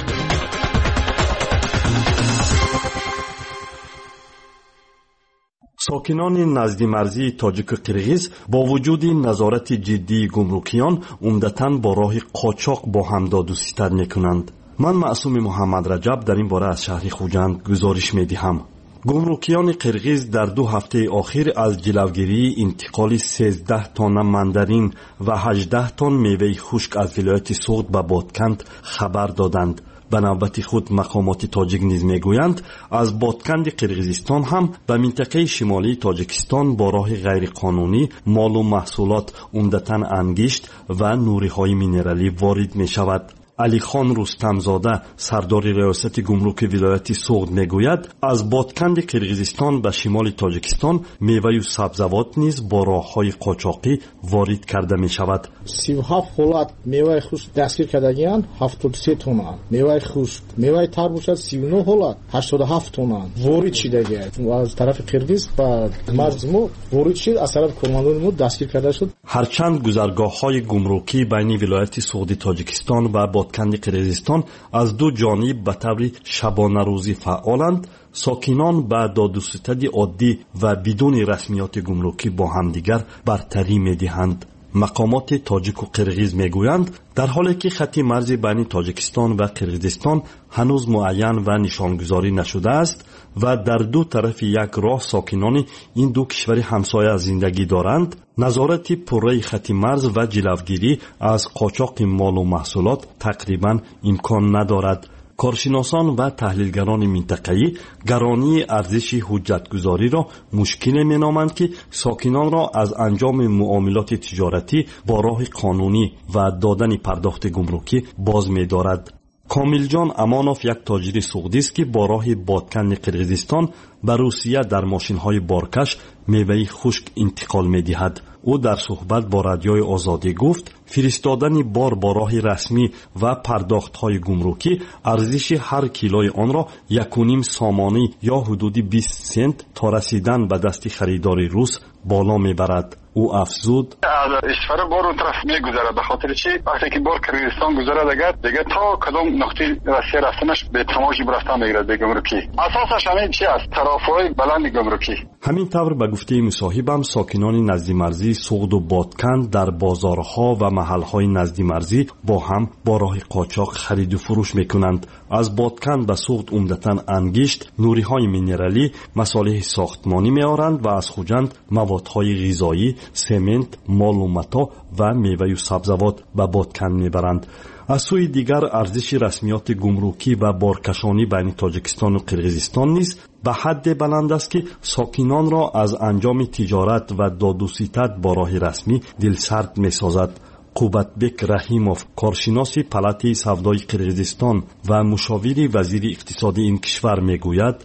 ساکنان نزد مرزی تاجیک و قرغیز با وجود نظارت جدی گمرکیان عمدتاً با راه قاچاق با هم داد و ستد میکنند. من معصوم محمد رجب در این باره از شهر خوجند گزارش میدهم. گمرکیان قرغیز در دو هفته اخیر از جلوگیری انتقال سیزده تن ماندارین و هجده تن میوه خشک از ولایت سوغد به بادکند خبر دادند. به نوبت خود مقامات تاجیک نیز میگویند از بادکند قرغیزستان هم به منطقه شمالی تاجیکستان با راه غیر قانونی مال و محصولات عمدتاً انگشت و نوری های مینرالی وارد می شود. علی خان رستمزاده سردار ریاست گمرک ولایت سوغد میگوید از بادکند قرغیزستان به شمال تاجیکستان میوه و سبزوات نیز با راههای قاچاقی وارد کرده می شود. سی و هفت حالت میوه خشک دستگیر کردگیان هفتاد و سه تن، میوه خشک میوه تر باشد سی و نه حالت هشتاد و هفت تن وارد شده از طرف قرغیز به مرز ما وارد شد، از طرف کرمانشاه ما دستگیر کرده شد. هرچند گذرگاه های گمرکی بین ولایت سوغد تاجیکستان و بادکند قرغیزستان از دو جانب به طور شبانه روزی فعالند، ساکنان به داد و ستد عادی و بدون رسمیات گمرکی با همدیگر برتری می‌دهند. مقامات تاجیک و قرغیز میگویند در حالی که خط مرز بین تاجیکستان و قرغیزستان هنوز معین و نشانگذاری نشده است و در دو طرف یک راه ساکنان این دو کشور همسایه زندگی دارند، نظارت پره خط مرز و جلوگیری از قاچاق مال و محصولات تقریبا امکان ندارد. کارشناسان و تحلیلگران منطقه‌ای گرانی ارزش حجتگذاری را مشکل می‌نامند که ساکنان را از انجام معاملات تجارتی با راه قانونی و دادن پرداخت گمرکی باز می‌دارد. کامل جان امانوف یک تاجر سوغدی است که با راه بادکند قرغیزستان به روسیه در ماشین‌های بارکش میوه خشک انتقال می‌دهد. او در صحبت با رادیوی آزادی گفت فرستادن بار با راه رسمی و پرداخت‌های گمرکی ارزش هر کیلوی آن را یک و نیم سامانی یا حدود بیست سنت تا رسیدن به دست خریدار روس بالا میبرد. او افزود اشفار بار اون طرف میگذره، به خاطر چی؟ وقتی که بار قرغیزستان گذره دیگه دیگه تا کدام نقطه روسیه رفتنش به تماشی برفتن میگیرد به گمرکی. اساسش همین چی است؟ طرفای بلند گمرکی. همین طور به گفته مصاحبم ساکنان نزد مرزی سوغد و بادکند در بازارها و محلهای نزد مرزی با هم با راه قاچاق خرید و فروش میکنند. از بادکند به سوغد عمدتاً انگشت، نوری‌های مینرالی، مصالح ساختمانی میآورند و از خوجند موادهای غذایی، سمنت، مال و متا و میوه و سبزوات به بادکند میبرند. از سوی دیگر ارزش رسمیات گمرکی و بارکشانی بین تاجیکستان و قرغیزستان نیز به حد بلند است که ساکنان را از انجام تجارت و داد و ستد با راه رسمی دلسرد میسازد. قوبتبک رحیموف کارشناس پالاتای سودای قرغیزستان و مشاور وزیر اقتصاد این کشور میگوید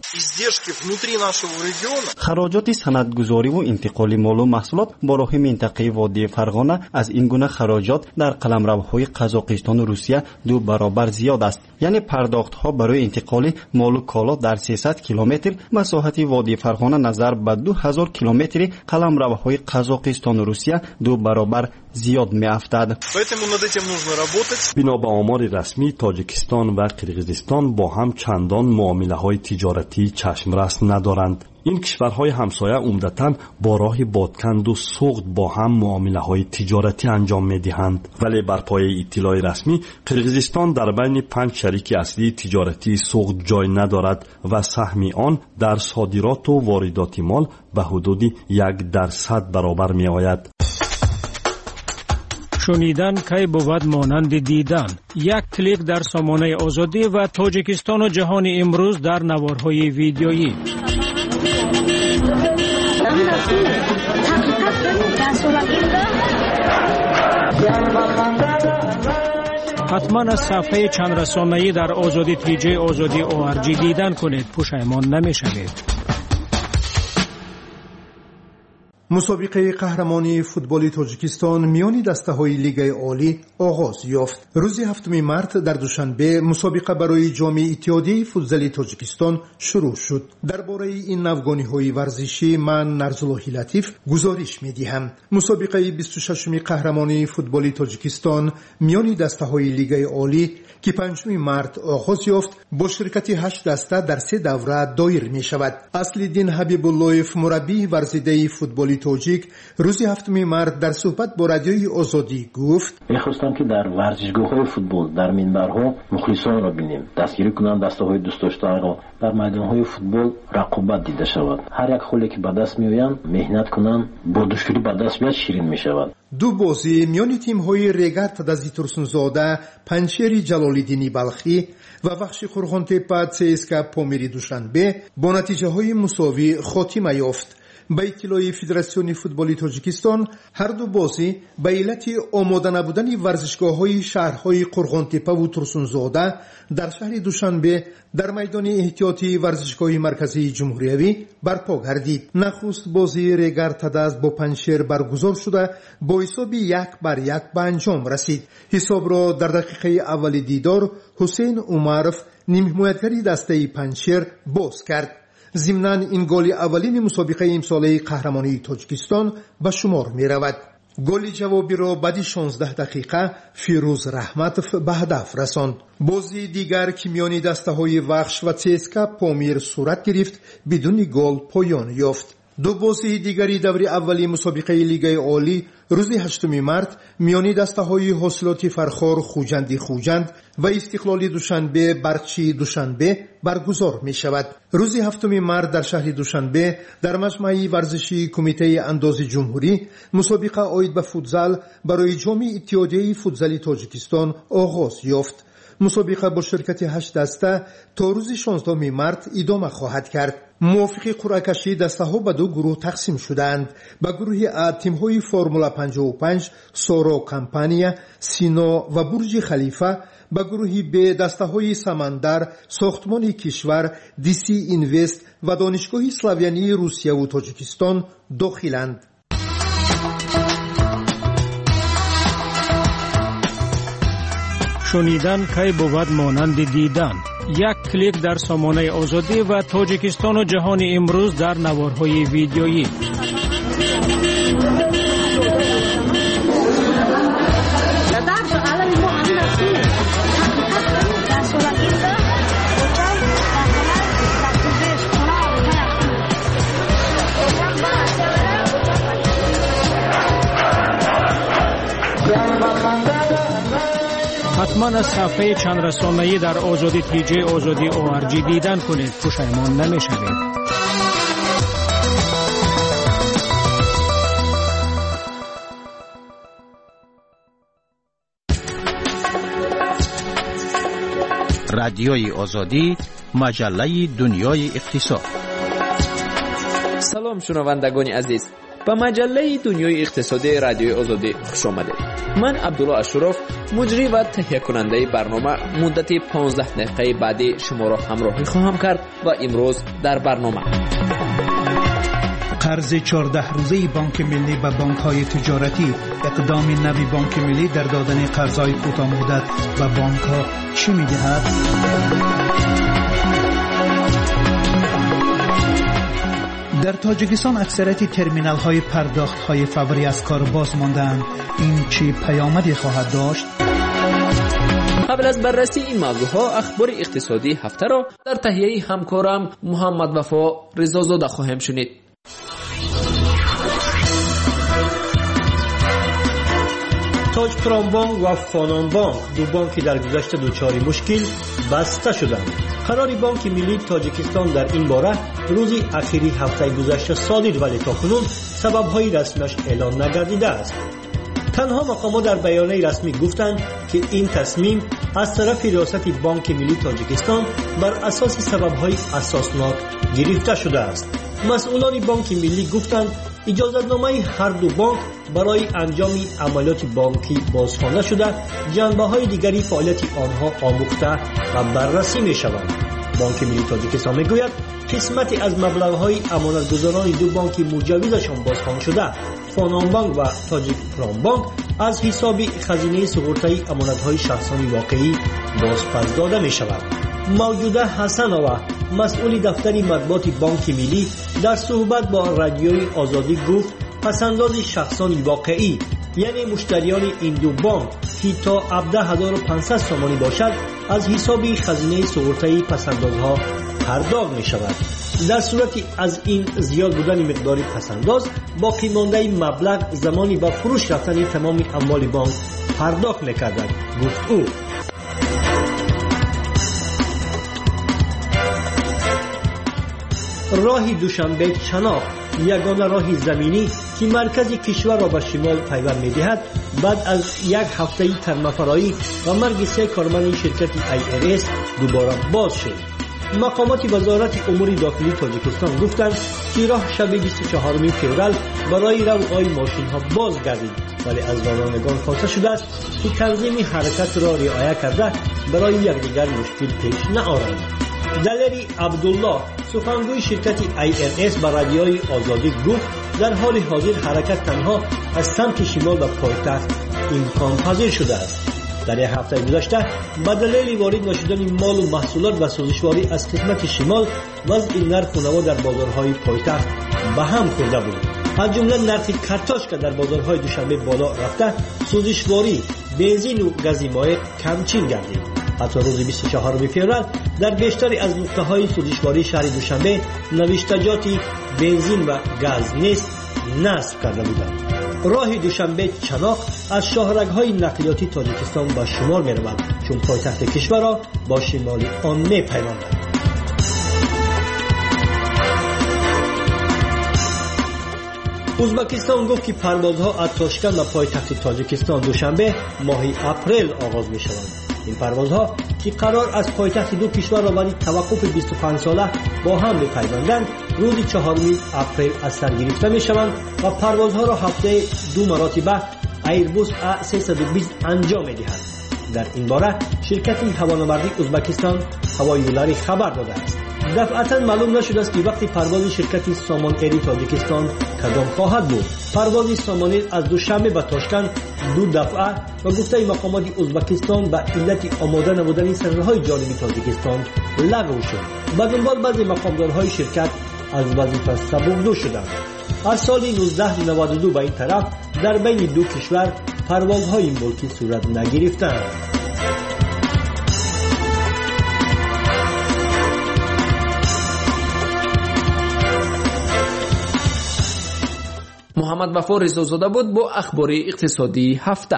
خراجات سندگذاری و انتقال مال و محصولات با راه منطقه وادی فرغانه از این گونه خراجات در قلمروهای قزاقستان و روسیه دو برابر زیاد است. یعنی پرداخت ها برای انتقال مال و کالا در سیصد کیلومتر مساحت وادی فرغانه نظر به دو هزار کیلومتر قلمروهای قزاقستان و روسیه دو برابر زیاد میافتد. بنا به آمار رسمی تاجیکستان و قرغیزستان با هم چندان معامله های تجارتی چشمرس ندارند. این کشورهای همسایه عمدتاً با راه بادکند و سوغد با هم معامله های تجارتی انجام میدهند، ولی بر پایه اطلاع رسمی قرغیزستان در بین پنج شریک اصلی تجارتی سوغد جای ندارد و سهم آن در صادرات و واردات مال به حدود یک درصد برابر می آید. شنیدن کی بود مانند دیدن. یک کلیک در سامانه آزادی و تاجیکستان و جهان امروز در نوارهای ویدیویی. حتما از صفحه چند رسانه‌ای در آزادی تیجی آزادی او ار جی دیدن کنید، پشیمان نمی‌شوید. مسابقه قهرمانی فوتبال تاجیکستان میان دسته‌های لیگ عالی آغاز یافت. روز هفتم مارس در دوشنبه مسابقه برای جام اتحادیه فوتبال تاجیکستان شروع شد. درباره این نوگانی‌های ورزشی من نرزالله لطیف گزارش می‌دهم. مسابقه بیست و ششم قهرمانی فوتبال تاجیکستان میان دسته‌های لیگ عالی که پنجم مارس آغاز یافت با شرکت هشت دسته در سه دوره دایر می‌شود. اصل‌الدین حبیب اللهیف مربی ورزیده فوتبال تاجیک روز هفتم مارس در صحبت با رادیوی آزادی گفت: می‌خواستم که در ورزشگاه‌های فوتبال در منبرها مخلصان را بینیم، دستگیری کنند دسته‌های دوست داشته‌ای را در میدان‌های فوتبال رقابت دیده شود. هر یک خولی که به دست می‌آیند مهنت کنند، با دشواری به دست بیاد شیرین می‌شود. دو بازی میان تیم‌های رگارد دزی ترسونزاده پنچیر جلال‌الدین بلخی و بخش قرغان‌تپه سی‌اسکا پامیری دوشنبه با نتیجه‌های مساوی خاتمه یافت. به اطلاع فدراسیون فوتبال تاجیکستان هر دو بازی به علت آماده نبودن ورزشگاه‌های شهرهای قرغان‌تپه و ترسونزاده در شهر دوشنبه در میدان احتیاطی ورزشگاه مرکزی جمهوریوی برپا گردید. نخست بازی رگارد تدز با پنشیر برگزار شده با حساب یک بر یک به انجام رسید. حساب را در دقیقه اول دیدار حسین عمرف نیم حمایتگری دسته پنشیر باز کرد. ضمناً این گل اولین مسابقه امساله قهرمانی تاجیکستان به شمار می رود. گل جوابی را بعد شانزده دقیقه فیروز رحمتوف به هدف رساند. بازی دیگر که میان دسته‌های وخش و سی‌اسکا پامیر صورت گرفت بدون گل پایان یافت. دو بازی دیگری دوره اولی مسابقه لیگ عالی روز هشتم مارس میان دسته‌های حاصلات فرخار خوجندی خوجند و استقلالی دوشنبه برچی دوشنبه برگزار می شود. روز هفتم مارس در شهر دوشنبه در مجمع ورزشی کمیته انداز جمهوری مسابقه عاید به فوتبال برای جام اتحادیه فوتبال تاجیکستان آغاز یافت. مسابقه با شرکت هشت دسته تا روز شانزدهم مارس ادامه خواهد کرد. موافق قرعه کشی دسته ها به دو گروه تقسیم شدند. به گروه ا تیم های فرمول پنجاه و پنج سورو کمپانیا، سینا و برج خلیفه، به گروه ب دسته های سمندر، ساختمان کشور، دیسی اینوست و دانشگاه اسلاویانی روسیه و تاجیکستان داخلند. شنیدن کی بود مانند دیدن. یک کلیک در سامانه آزادی و تاجیکستان و جهان امروز در نوارهای ویدیویی. حتما از صفحه چند رسانه‌ای در آزادی تی جی آزادی او آر جی دیدن کنید، پشیمان نمی‌شوید. رادیوی آزادی، مجله دنیای اقتصاد. سلام شنوندگان عزیز، به مجله دنیای اقتصادی رادیوی آزادی خوش آمدید. من عبدالله اشرف، مجری و تهیه کننده برنامه، مدت پانزده دقیقه بعدی شما را همراهی خواهم کرد و امروز در برنامه: قرض چهارده روزه بانک ملی به بانک‌های تجارتی، اقدام نوی بانک ملی در دادن قرض‌های کوتاه مدت و بانک‌ها چی می‌دهد؟ در تاجیکستان اکثریت ترمینال های پرداخت های فوری از کار باز ماندند. این چه پیامدی خواهد داشت؟ قبل از بررسی این موضوع ها، اخبار اقتصادی هفته را در تهیه همکارم محمد وفا رضازاده خواهم شنید. تاج پرام بانک و فانان بانک، دو بانکی در گذشته دچار مشکل بسته شدند. قرار بانک ملی تاجیکستان در این باره روزی اخیری هفته گذشته صادر، ولی تاکنون سبب‌های رسمیش اعلام نگردیده است. تنها مقامات در بیانیه رسمی گفتند که این تصمیم از طرف ریاست بانک ملی تاجیکستان بر اساس سبب‌های اساسناک گرفته شده است. مسئولان بانک ملی گفتند اجازتنامه هر دو بانک برای انجام عملیات بانکی بازخوانده شده، جنبه‌های دیگری فعالیت آنها آموخته و بررسی می‌شوند. بانک ملی تاجیکستان میگوید قسمتی از مبلغ‌های امانتگزاران دو بانک مجوزشان بازخوان شده فانان بانک و تاجیک پرام بانک از حساب خزینه سپرده‌ای امانت‌های شخصانی واقعی بازپس داده می‌شود. موجوده حسنова مسئول دفتر مطبوعات بانک ملی در صحبت با رادیوی آزادی گفت پسنداز شخصانی واقعی یعنی مشتریان این دو بانک که تا هفده هزار و پانصد سومانی باشد از حساب خزینه سپرده‌ای پسندازها پرداخت می شود. در صورتی از این زیاد بودن مقدار پسنداز باقی مانده مبلغ زمانی با فروش رفتن تمام اموال بانک پرداخت می‌کردند، گفت او. راه دوشنبه چناق یگانه راه زمینی که مرکز کشور را به شمال پیوند می‌دهد بعد از یک هفته ترمفرایی و مرگ سه کارمند شرکت ای ار اس دوباره باز شد. مقامات وزارت امور داخلی تاجیکستان گفتند که راه شب بیست و چهارم فوریه برای روغای ماشین ها باز گردید، ولی از رانندگان خواسته شده است که تنظیم حرکت را رعایت کرده برای یکدیگر مشکل پیش نآورند. دلری عبدالله سخنگوی شرکت ای ار اس به رادیوی آزادی گفت در حال حاضر حرکت تنها از سمت شمال و پایتخت امکان پذیر شده است. در یک هفته گذشته به دلیل وارد نشدن مال و محصولات و سوزشواری از قسمت شمال وضع نرخ و نما در بازارهای پایتخت به هم خورده بود. از جمله نرخ کرتاش که در بازارهای دوشنبه بالا رفته، سوزشواری، بنزین و گاز مایع کمچین گردید. حتی روز بیست و چهارم فوریه در بیشتری از نقطه‌های سوزشواری شهر دوشنبه نوشتجات بنزین و گاز نیز نصب کرده بودند. راه دوشنبه چناق از شاهرگ‌های نقلیاتی تاجیکستان به شمار می‌رود چون پایتخت کشور را با شمال آن می‌پیوندد. ازبکستان گفت که پروازها از تاشکند و پایتخت تاجیکستان دوشنبه ماه اپریل آغاز می‌شوند. این پروازها که قرار از پایتخت دو کشور را برای توقف بیست و پنج ساله با هم بپیوندند روز چهارم اپریل از سر گرفته می‌شوند و پروازها را هفته دو مرتبه ایربوس ا سیصد و بیست انجام می‌دهند. در این باره شرکت هوانوردی ازبکستان هوایی یولاری خبر داده است. دفعتا معلوم نشده است که وقتی پرواز شرکت سامان ایری تاجیکستان کدام خواهد بود. پرواز سامان ایر از دوشنبه به تاشکند دو دفعه و گفته مقامات ازبکستان به علت آماده نبودن سرورهای جانبی تاجیکستان لغو شد. به دنبال بعضی مقامدارهای شرکت از وظیفه سبکدو شدند. از سال نوزده نود و دو به این طرف در بین دو کشور پروازهای ملکی صورت نگرفتند. محمد وفا رضازاده بود با اخبار اقتصادی هفته.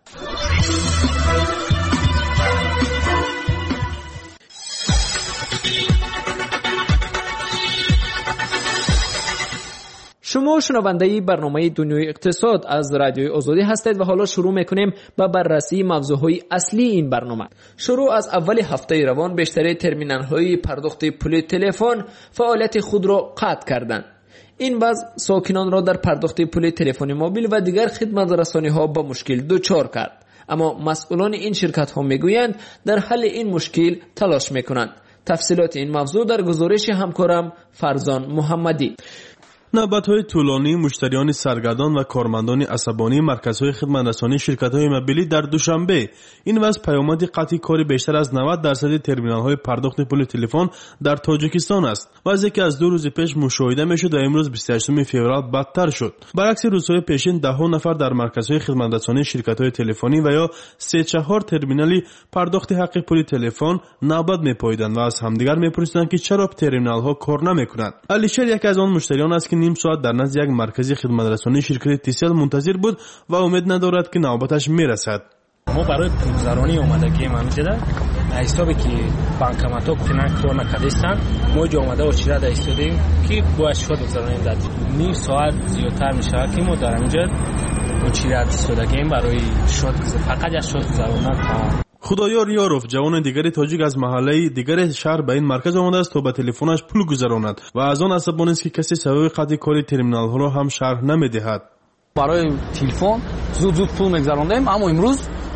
شما شنونده برنامه دنیای اقتصاد از رادیوی آزادی هستید و حالا شروع میکنیم با بررسی موضوعهای اصلی این برنامه. شروع از اول هفته روان بیشتر ترمینال‌های پرداخت پول تلفن فعالیت خود را قطع کردند. این وضع ساکنان را در پرداخت پول تلفن موبیل و دیگر خدمات رسانی‌ها با مشکل دچار کرد. اما مسئولان این شرکت ها میگویند در حل این مشکل تلاش میکنند. تفصیلات این موضوع در گزارش همکارم فرزان محمدی. نوبت‌های طولانی مشتریان سرگردان و کارمندان عصبانی مرکزهای خدمت رسانی شرکت‌های موبیلی در دوشنبه. این وضع پیامد قطع کار بیشتر از نود درصد ترمینال‌های پرداخت پول تلفن در تاجیکستان است. وضعی که از دو روز پیش مشاهده می‌شد و امروز بیست و هشتم فوریه بدتر شد. برعکس روزهای پیشین ده‌ها نفر در مرکزهای خدمت رسانی شرکت‌های تلفنی و یا سه چهار ترمینالی پرداخت حق پول تلفن نوبت می‌پاییدند و از همدیگر می‌پرسیدند که چرا ترمینال‌ها کار نمی‌کنند. علیشر یکی از آن مشتریان است که نیم ساعت در نزد یک مرکز خدمت رسانی شرکت تیسل منتظر بود و امید ندارد که نوبتش میرسد. ما برای پولگذرانی اومدگی منجده حسابی که بانکماتو فینانس کار نکردستن ما جو اومده و چیرا دایستادیم که باید شد بگذارانیم داد نیم ساعت زیادتر میشه که ما در اینجا و چیرا دایستادگیم برای شد فقط یک شد گذارانه. خدایار یاروف جوان دیگری تاجیک از محله دیگر شهر به این مرکز آمده است تا به تلفنش پول گذراند و از آن عصبانی است که کسی سبب قطع کار ترمینال ها را هم شرح نمیدهد. برای تلفن زود زود پول میگذراندیم اما امروز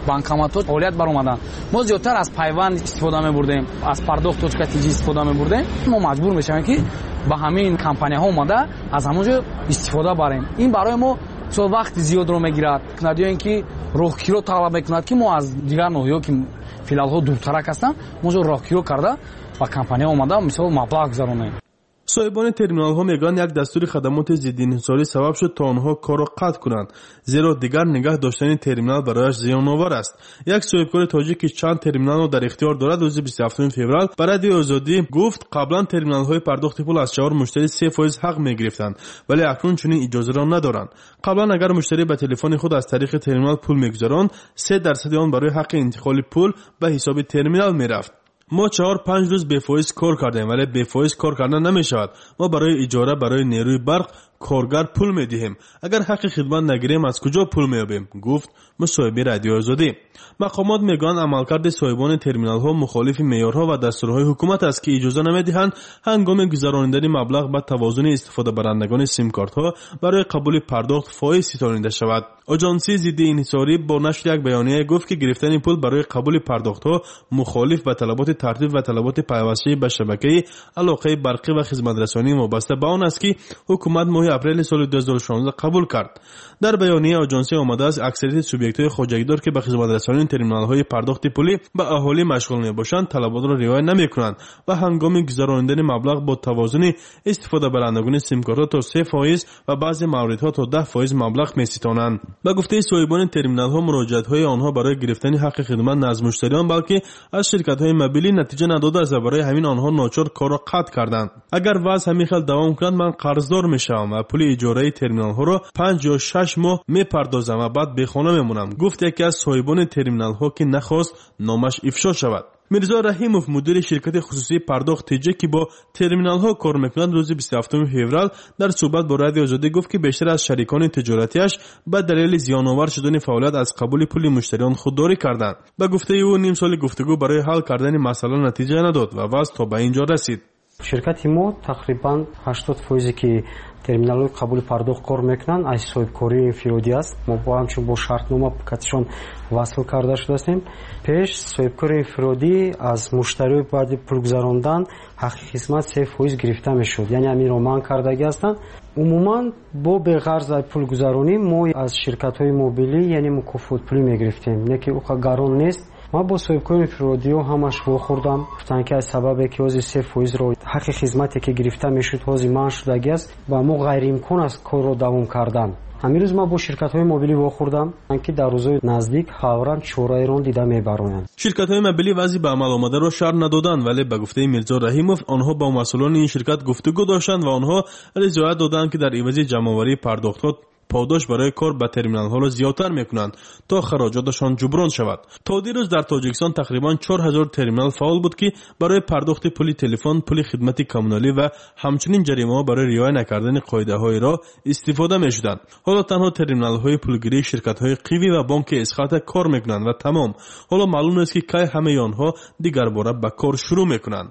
банкоматот фаъолият баромаданд. мо зиёдтар аз пайванд истифода мебурдем, аз пардохт точка ти ҷи истифода мебурдем. мо маҷбур мешавем ки ба ҳамин компанияҳо омада аз ҳамонҷо истифода барем. ин барои мо со вақти зиёдро мегирад. надиё ин ки роҳгиро талаб мекунад ки мо аз дигар ноҳиё ки филиалҳо дуртарак ҳастанд моҷо роҳгиро карда ба компания омада мисол маблағ гузаронем. соҳибони терминалҳо мегӯянд як дастури хадамоти зиддинҳисорӣ сабаб шуд то онҳо корро қатъ кунанд, зеро дигар нигаҳ доштани терминал барояш зиёновар аст. як соҳибкори тоҷик ки чанд терминалро дар ихтиёр дорад рӯзи бисту ҳафтуми феврал ба радиои Озодӣ гуфт қаблан терминалҳои пардохти пул аз чаҳор муштарӣ се фоиз ҳақ мегирифтанд, вале акнун чунин иҷозаро надоранд. қаблан агар муштарӣ ба телефони худ аз тариқи терминал пул мегузаронд, се дарсади он барои ҳаққи интиқоли пул ба ҳисоби терминал мерафт. мо чаҳор панҷ рӯз бефоиз кор кардем, вале бефоиз кор кардан намешавад. мо барои иҷора барои нерӯи барқ коргар пул медиҳем. агар ҳаққи хидмат нагирем аз куҷо пул меёбем, гуфт мусоҳиби радиои Озодӣ. мақомот мегӯянд амалкарди соҳибони терминалҳо мухолифи меъёрҳо ва дастурҳои ҳукумат аст ки иҷоза намедиҳанд ҳангоми гузарониндани маблағ ба тавозуни истифодабарандагони симкортҳо барои қабули пардохт фоиз ситонида шавад. оҷонсии зидди инҳисорӣ бо нашри як баёние гуфт ки гирифтани пул барои қабули пардохтҳо мухолиф ба талаботи тартиб ва талаботи пайвастшавӣ ба шабакаи алоқаи барқӣ ва хизматрасонӣ вобаста ба он аст ки ҳукумат моҳи апрели соли ду ҳазору шонздаҳ қабул кард. дар баёние оҷонсия омадааст аксарияти субъектҳои хоҷагидор ки ба хизматрасонии терминалҳои пардохти пулӣ ба аҳолӣ машғул мебошанд талаботро риоя намекунанд ва ҳангоми гузарониндани маблағ бо тавозуни истифодабарандагони симкортҳо то се фоиз ва баъзе мавридҳо то даҳ фоиз маблағ меситонанд. ба гуфтаи соҳибони терминалҳо муроҷиатҳои онҳо барои гирифтани ҳаққи хидмат назд муштариён балки аз ширкатҳои мобилӣ натиҷа надодааст ва барои ҳамин онҳо ночор корро қатъ карданд. агар вазъ ҳамин хел давом кунад ман қарздор мешавам ва пули иҷораи терминалҳоро панҷ ё шаш моҳ мепардозам ва баъд бехона мемонам, гуфт яке аз соҳибони терминалҳо ки нахост номаш ифшо шавад. мирзо раҳимов мудири ширкати хусусии пардохт тиҷа ки бо терминалҳо кор мекунад рӯзи бисту ҳафтуми феврал дар суҳбат бо радиои Озодӣ гуфт ки бештар аз шарикони тиҷоратиаш ба далели зиёновар шудани фаъолият аз қабули пули муштариён худдорӣ карданд. ба гуфтаи ӯ ним соли гуфтугӯ барои ҳал кардани масъала натиҷа надод ва вазъ то ба ин ҷо расид. ширкати мо тақрибан ҳаштод фоизе ки терминалҳои қабули пардохт кор мекунанд аз соҳибкории инфиродӣ аст. мо бо ҳамчун бо шартнома катишон васл карда шудастем. пеш соҳибкори инфиродӣ аз муштариҳои баъди пул гузарондан ҳаққи хизмат се фоиз гирифта мешуд, яъне аминро манъ кардагӣ ҳастанд. умуман бо беғарза пулгузаронӣ мо аз ширкатҳои мобилӣ яъне мукофотпулӣ мегирифтем, не ки уқа гарон нест. ман бо соҳибкори инфиродиҳо ҳамаш вохӯрдам, гуфтанд ки аз сабабе ки ҳозир се фоизро ҳаққи хизмате ки гирифта мешуд ҳозир манъ шудагӣ аст, ба мо ғайриимкон аст корро давом кардан. ҳамин рӯз ман бо ширкатҳои мобилӣ вохӯрдам ки дар рӯзҳои наздик фавран чораеро дида мебароянд. ширкатҳои мобилӣ вазъи ба амал омадаро шарҳ надоданд, вале ба гуфтаи мирзо раҳимов онҳо ба масъулони ин ширкат гуфтугӯ доштанд ва онҳо ризоят доданд ки дар ивази ҷамъоварии пардохтҳо подош барои кор ба терминалҳоро зиёдтар мекунанд то хароҷоташон ҷуброн шавад. то дирӯз дар тоҷикистон тақрибан чор ҳазор терминал фаъол буд ки барои пардохти пули телефон, пули хидмати коммуналӣ ва ҳамчунин ҷаримаҳо барои риоя накардани қоидаҳои роҳ истифода мешуданд. ҳоло танҳо терминалҳои пулгирии ширкатҳои қивӣ ва бонки эсхата кор мекунанд ва тамом. ҳоло маълум нест ки кай ҳамаи онҳо дигарбора ба кор шурӯъ мекунанд.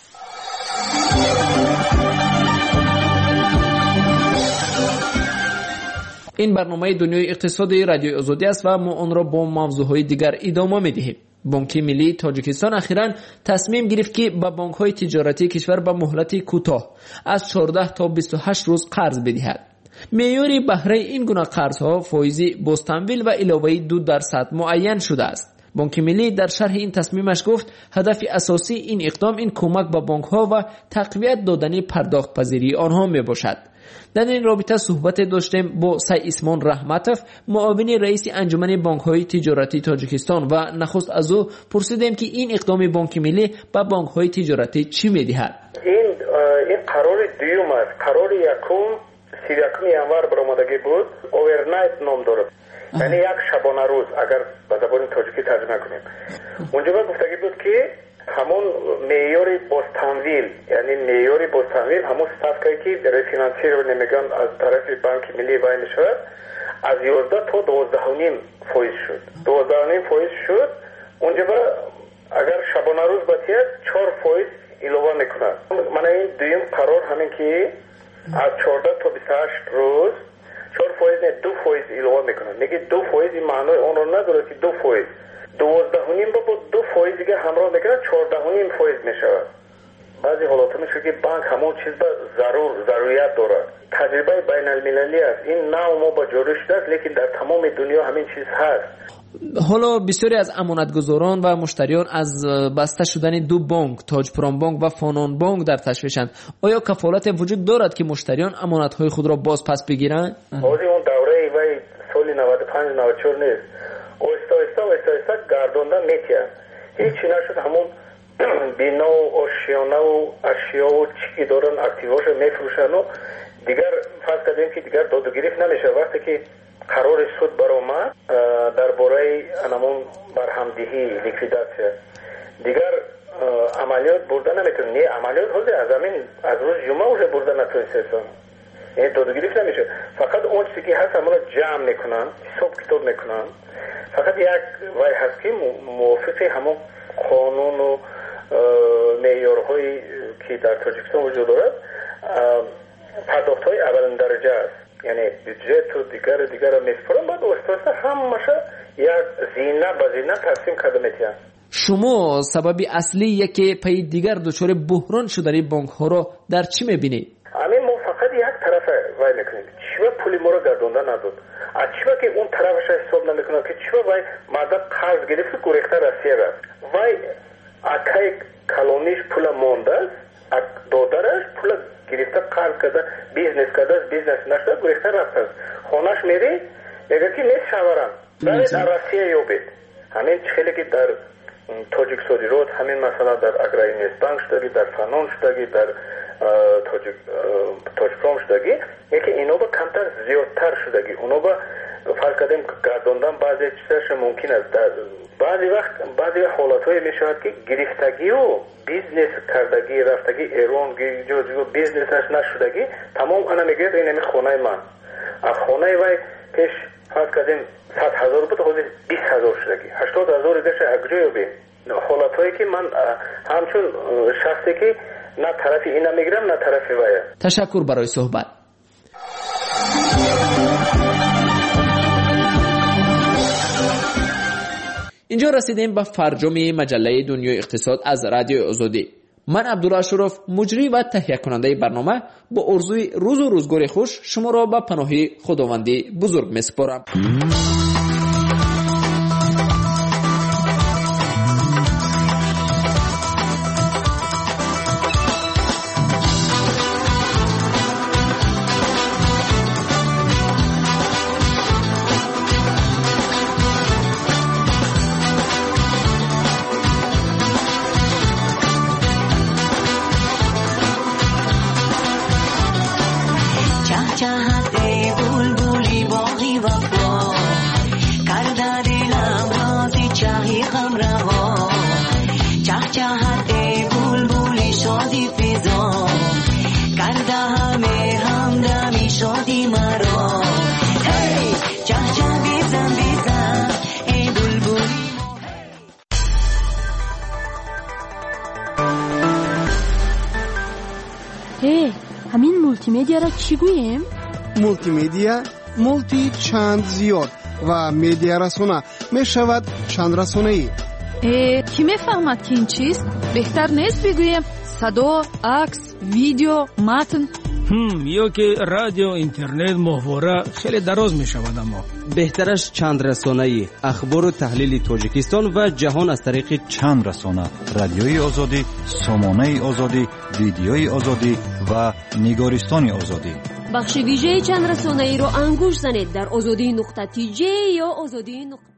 این برنامه دنیای اقتصادی رادیوی آزادی است و ما آن را با موضوعهای دیگر ادامه می‌دهیم. بانک ملی تاجیکستان اخیراً تصمیم گرفت که به بانک‌های تجارتی کشور به مهلت کوتاه از چهارده تا بیست و هشت روز قرض بدهد. معیار بهره این گونه قرض‌ها فایزی بازتمویل و علاوه دو درصد معین شده است. بانک ملی در شرح این تصمیمش گفت هدف اساسی این اقدام این کمک به بانک‌ها و تقویت دادن پرداخت پذیری آنها میباشد. در این رابطه صحبت داشتیم با سعیسمان رحمتوف، معاون رئیس انجمن بانک‌های تجارتی تاجیکستان و نخست از او پرسیدیم که این اقدام بانک ملی به بانک‌های تجارتی چی می‌دهد. این این قرار دوم است. قرار یکم سی و یکم ینور برآمدگی بود. اوورنایت نام دارد. یعنی یک شبانه روز اگر به زبان تاجیکی ترجمه کنیم. اونجا گفتگی بود که همون معیار بازتمویل، یعنی معیار بازتمویل همون ستافکایی که در فینانسی رو نمیگن از طرف بانک ملی وای میشود از یازده تا دوازده و نیم فایز شد. دوازده و نیم فایز شد. اونجا با اگر شبانه روز باید چهار فایز علاوه میکنند. من این دویم قرار همین که از چهارده تا بیست و هشت روز چهار فایز نه دو فایز الوا میکنن. میگه دو فایز این معنای اون رو نداره که دو فایز دوازده و نیم با دو فایز دیگه همراه میکنن چهارده و نیم فایز میشود. بعضی حالات میشه که بانک همون چیز با ضرور ضروریت داره. تجربه بین المللی است. این نه ما با جاری شده است، لیکن در تمام دنیا همین چیز هست. حالا بسیاری از امانتگزاران و مشتریان از بسته شدن دو بانک، تاج پرام بانک و فانان بانک در تشویشند. آیا کفالت وجود دارد که مشتریان امانت‌های خود را باز پس بگیرند؟ حاضر اون دوره وی سال نود و پنج نود و چهار نیست. اوستا اوستا اوستا اوستا گردوندن میتیه. هیچی نشد. همون بینا و آشیانه و اشیا و چی دارن اکتیواش میفروشن و دیگر فرض کردیم که دیگر داد و گریخت نمیشه. وقتی که قرار سود برآمد درباره انمون برهمدهی لیکویداسیون دیگر عملیات برده نمیتونه. نه عملیات حاضر از همین از روز جمعه уже برده نتونستن. این داد و گریخت نمیشه. فقط اون چیزی که هست همون رو جمع میکنن، حساب کتاب میکنن. فقط یک وای هست که موافق همون قانون و معیارهایی که در تاجیکستان وجود دارد پرداخت‌های اولین درجه است. یعنی بودجت و دیگر دیگر را میسپرن. بعد واسطه همشه یک زینه به زینه تقسیم کرده میتین. شما سببی اصلی یکی پای دیگر دچار بحران شدن بانک ها را در چی میبینید؟ همین ما فقط یک طرف وای میکنیم. چرا پولی ما را گردونده نداد؟ از چرا که اون طرفش حساب نمیکنه که چرا وای مردم قرض گرفت گریخته رسیه رفت. وای اکای کلونیش پول مونده است، دادرش پول گرفته قرض کرده، بیزنس کرده، بیزنس نشده گریخته رفته است. خانهش میری میگه که نیست شورم برای در روسیه یابید. همین خیلی که در تاجیک صادرات همین مثلا در اگراینیست بانک شدگی، در فنان شدگی، در تاجیک تاج پرام شدگی، یکی اینا با کمتر زیادتر شدگی. اونا با فرق کردیم گرداندن بعضی چیزاش ممکن است. در بعضی وقت بعضی حالاتهای میشود که گرفتگی و بیزنس کردگی رفتگی ایران جو جو بیزنسش نشدگی تمام انا میگه این نمی خونه من از خونه وای پیش فرض کردیم صد هزار بود خود بیست هزار شدگی هشتاد هزار دیگه اگجوی بی حالاتهایی که من همچون شخصی که نه طرفی اینا میگیرم نه طرفی وای. تشکر برای صحبت. اینجا رسیدیم به فرجام مجله دنیای اقتصاد از رادیو آزادی. من عبدالله اشرف مجری و تهیه کننده برنامه با آرزوی روز و روزگار خوش شما را به پناه خداوندی بزرگ میسپارم. همین مولتی مدیا را چی گوییم؟ مولتی مدیا مولتی چند زیاد و مدیا رسانه می شود چند رسانه ای. کی می فهمد که این چیست؟ بهتر نیست بگوییم صدا، عکس، ویدیو، متن؟ هم یا که رادیو، اینترنت، محوره خیلی دراز می شود. اما بهترش چند رسانه ای، اخبار و تحلیل تاجیکستان و جهان از طریق چند رسانه، رادیوی آزادی، سامانه آزادی، ویدیوی آزادی و نگارستان آزادی. بخش ویژه چند رسانه ای رو انگوش زنید در آزادی نقطه تی جی یا آزادی نقطه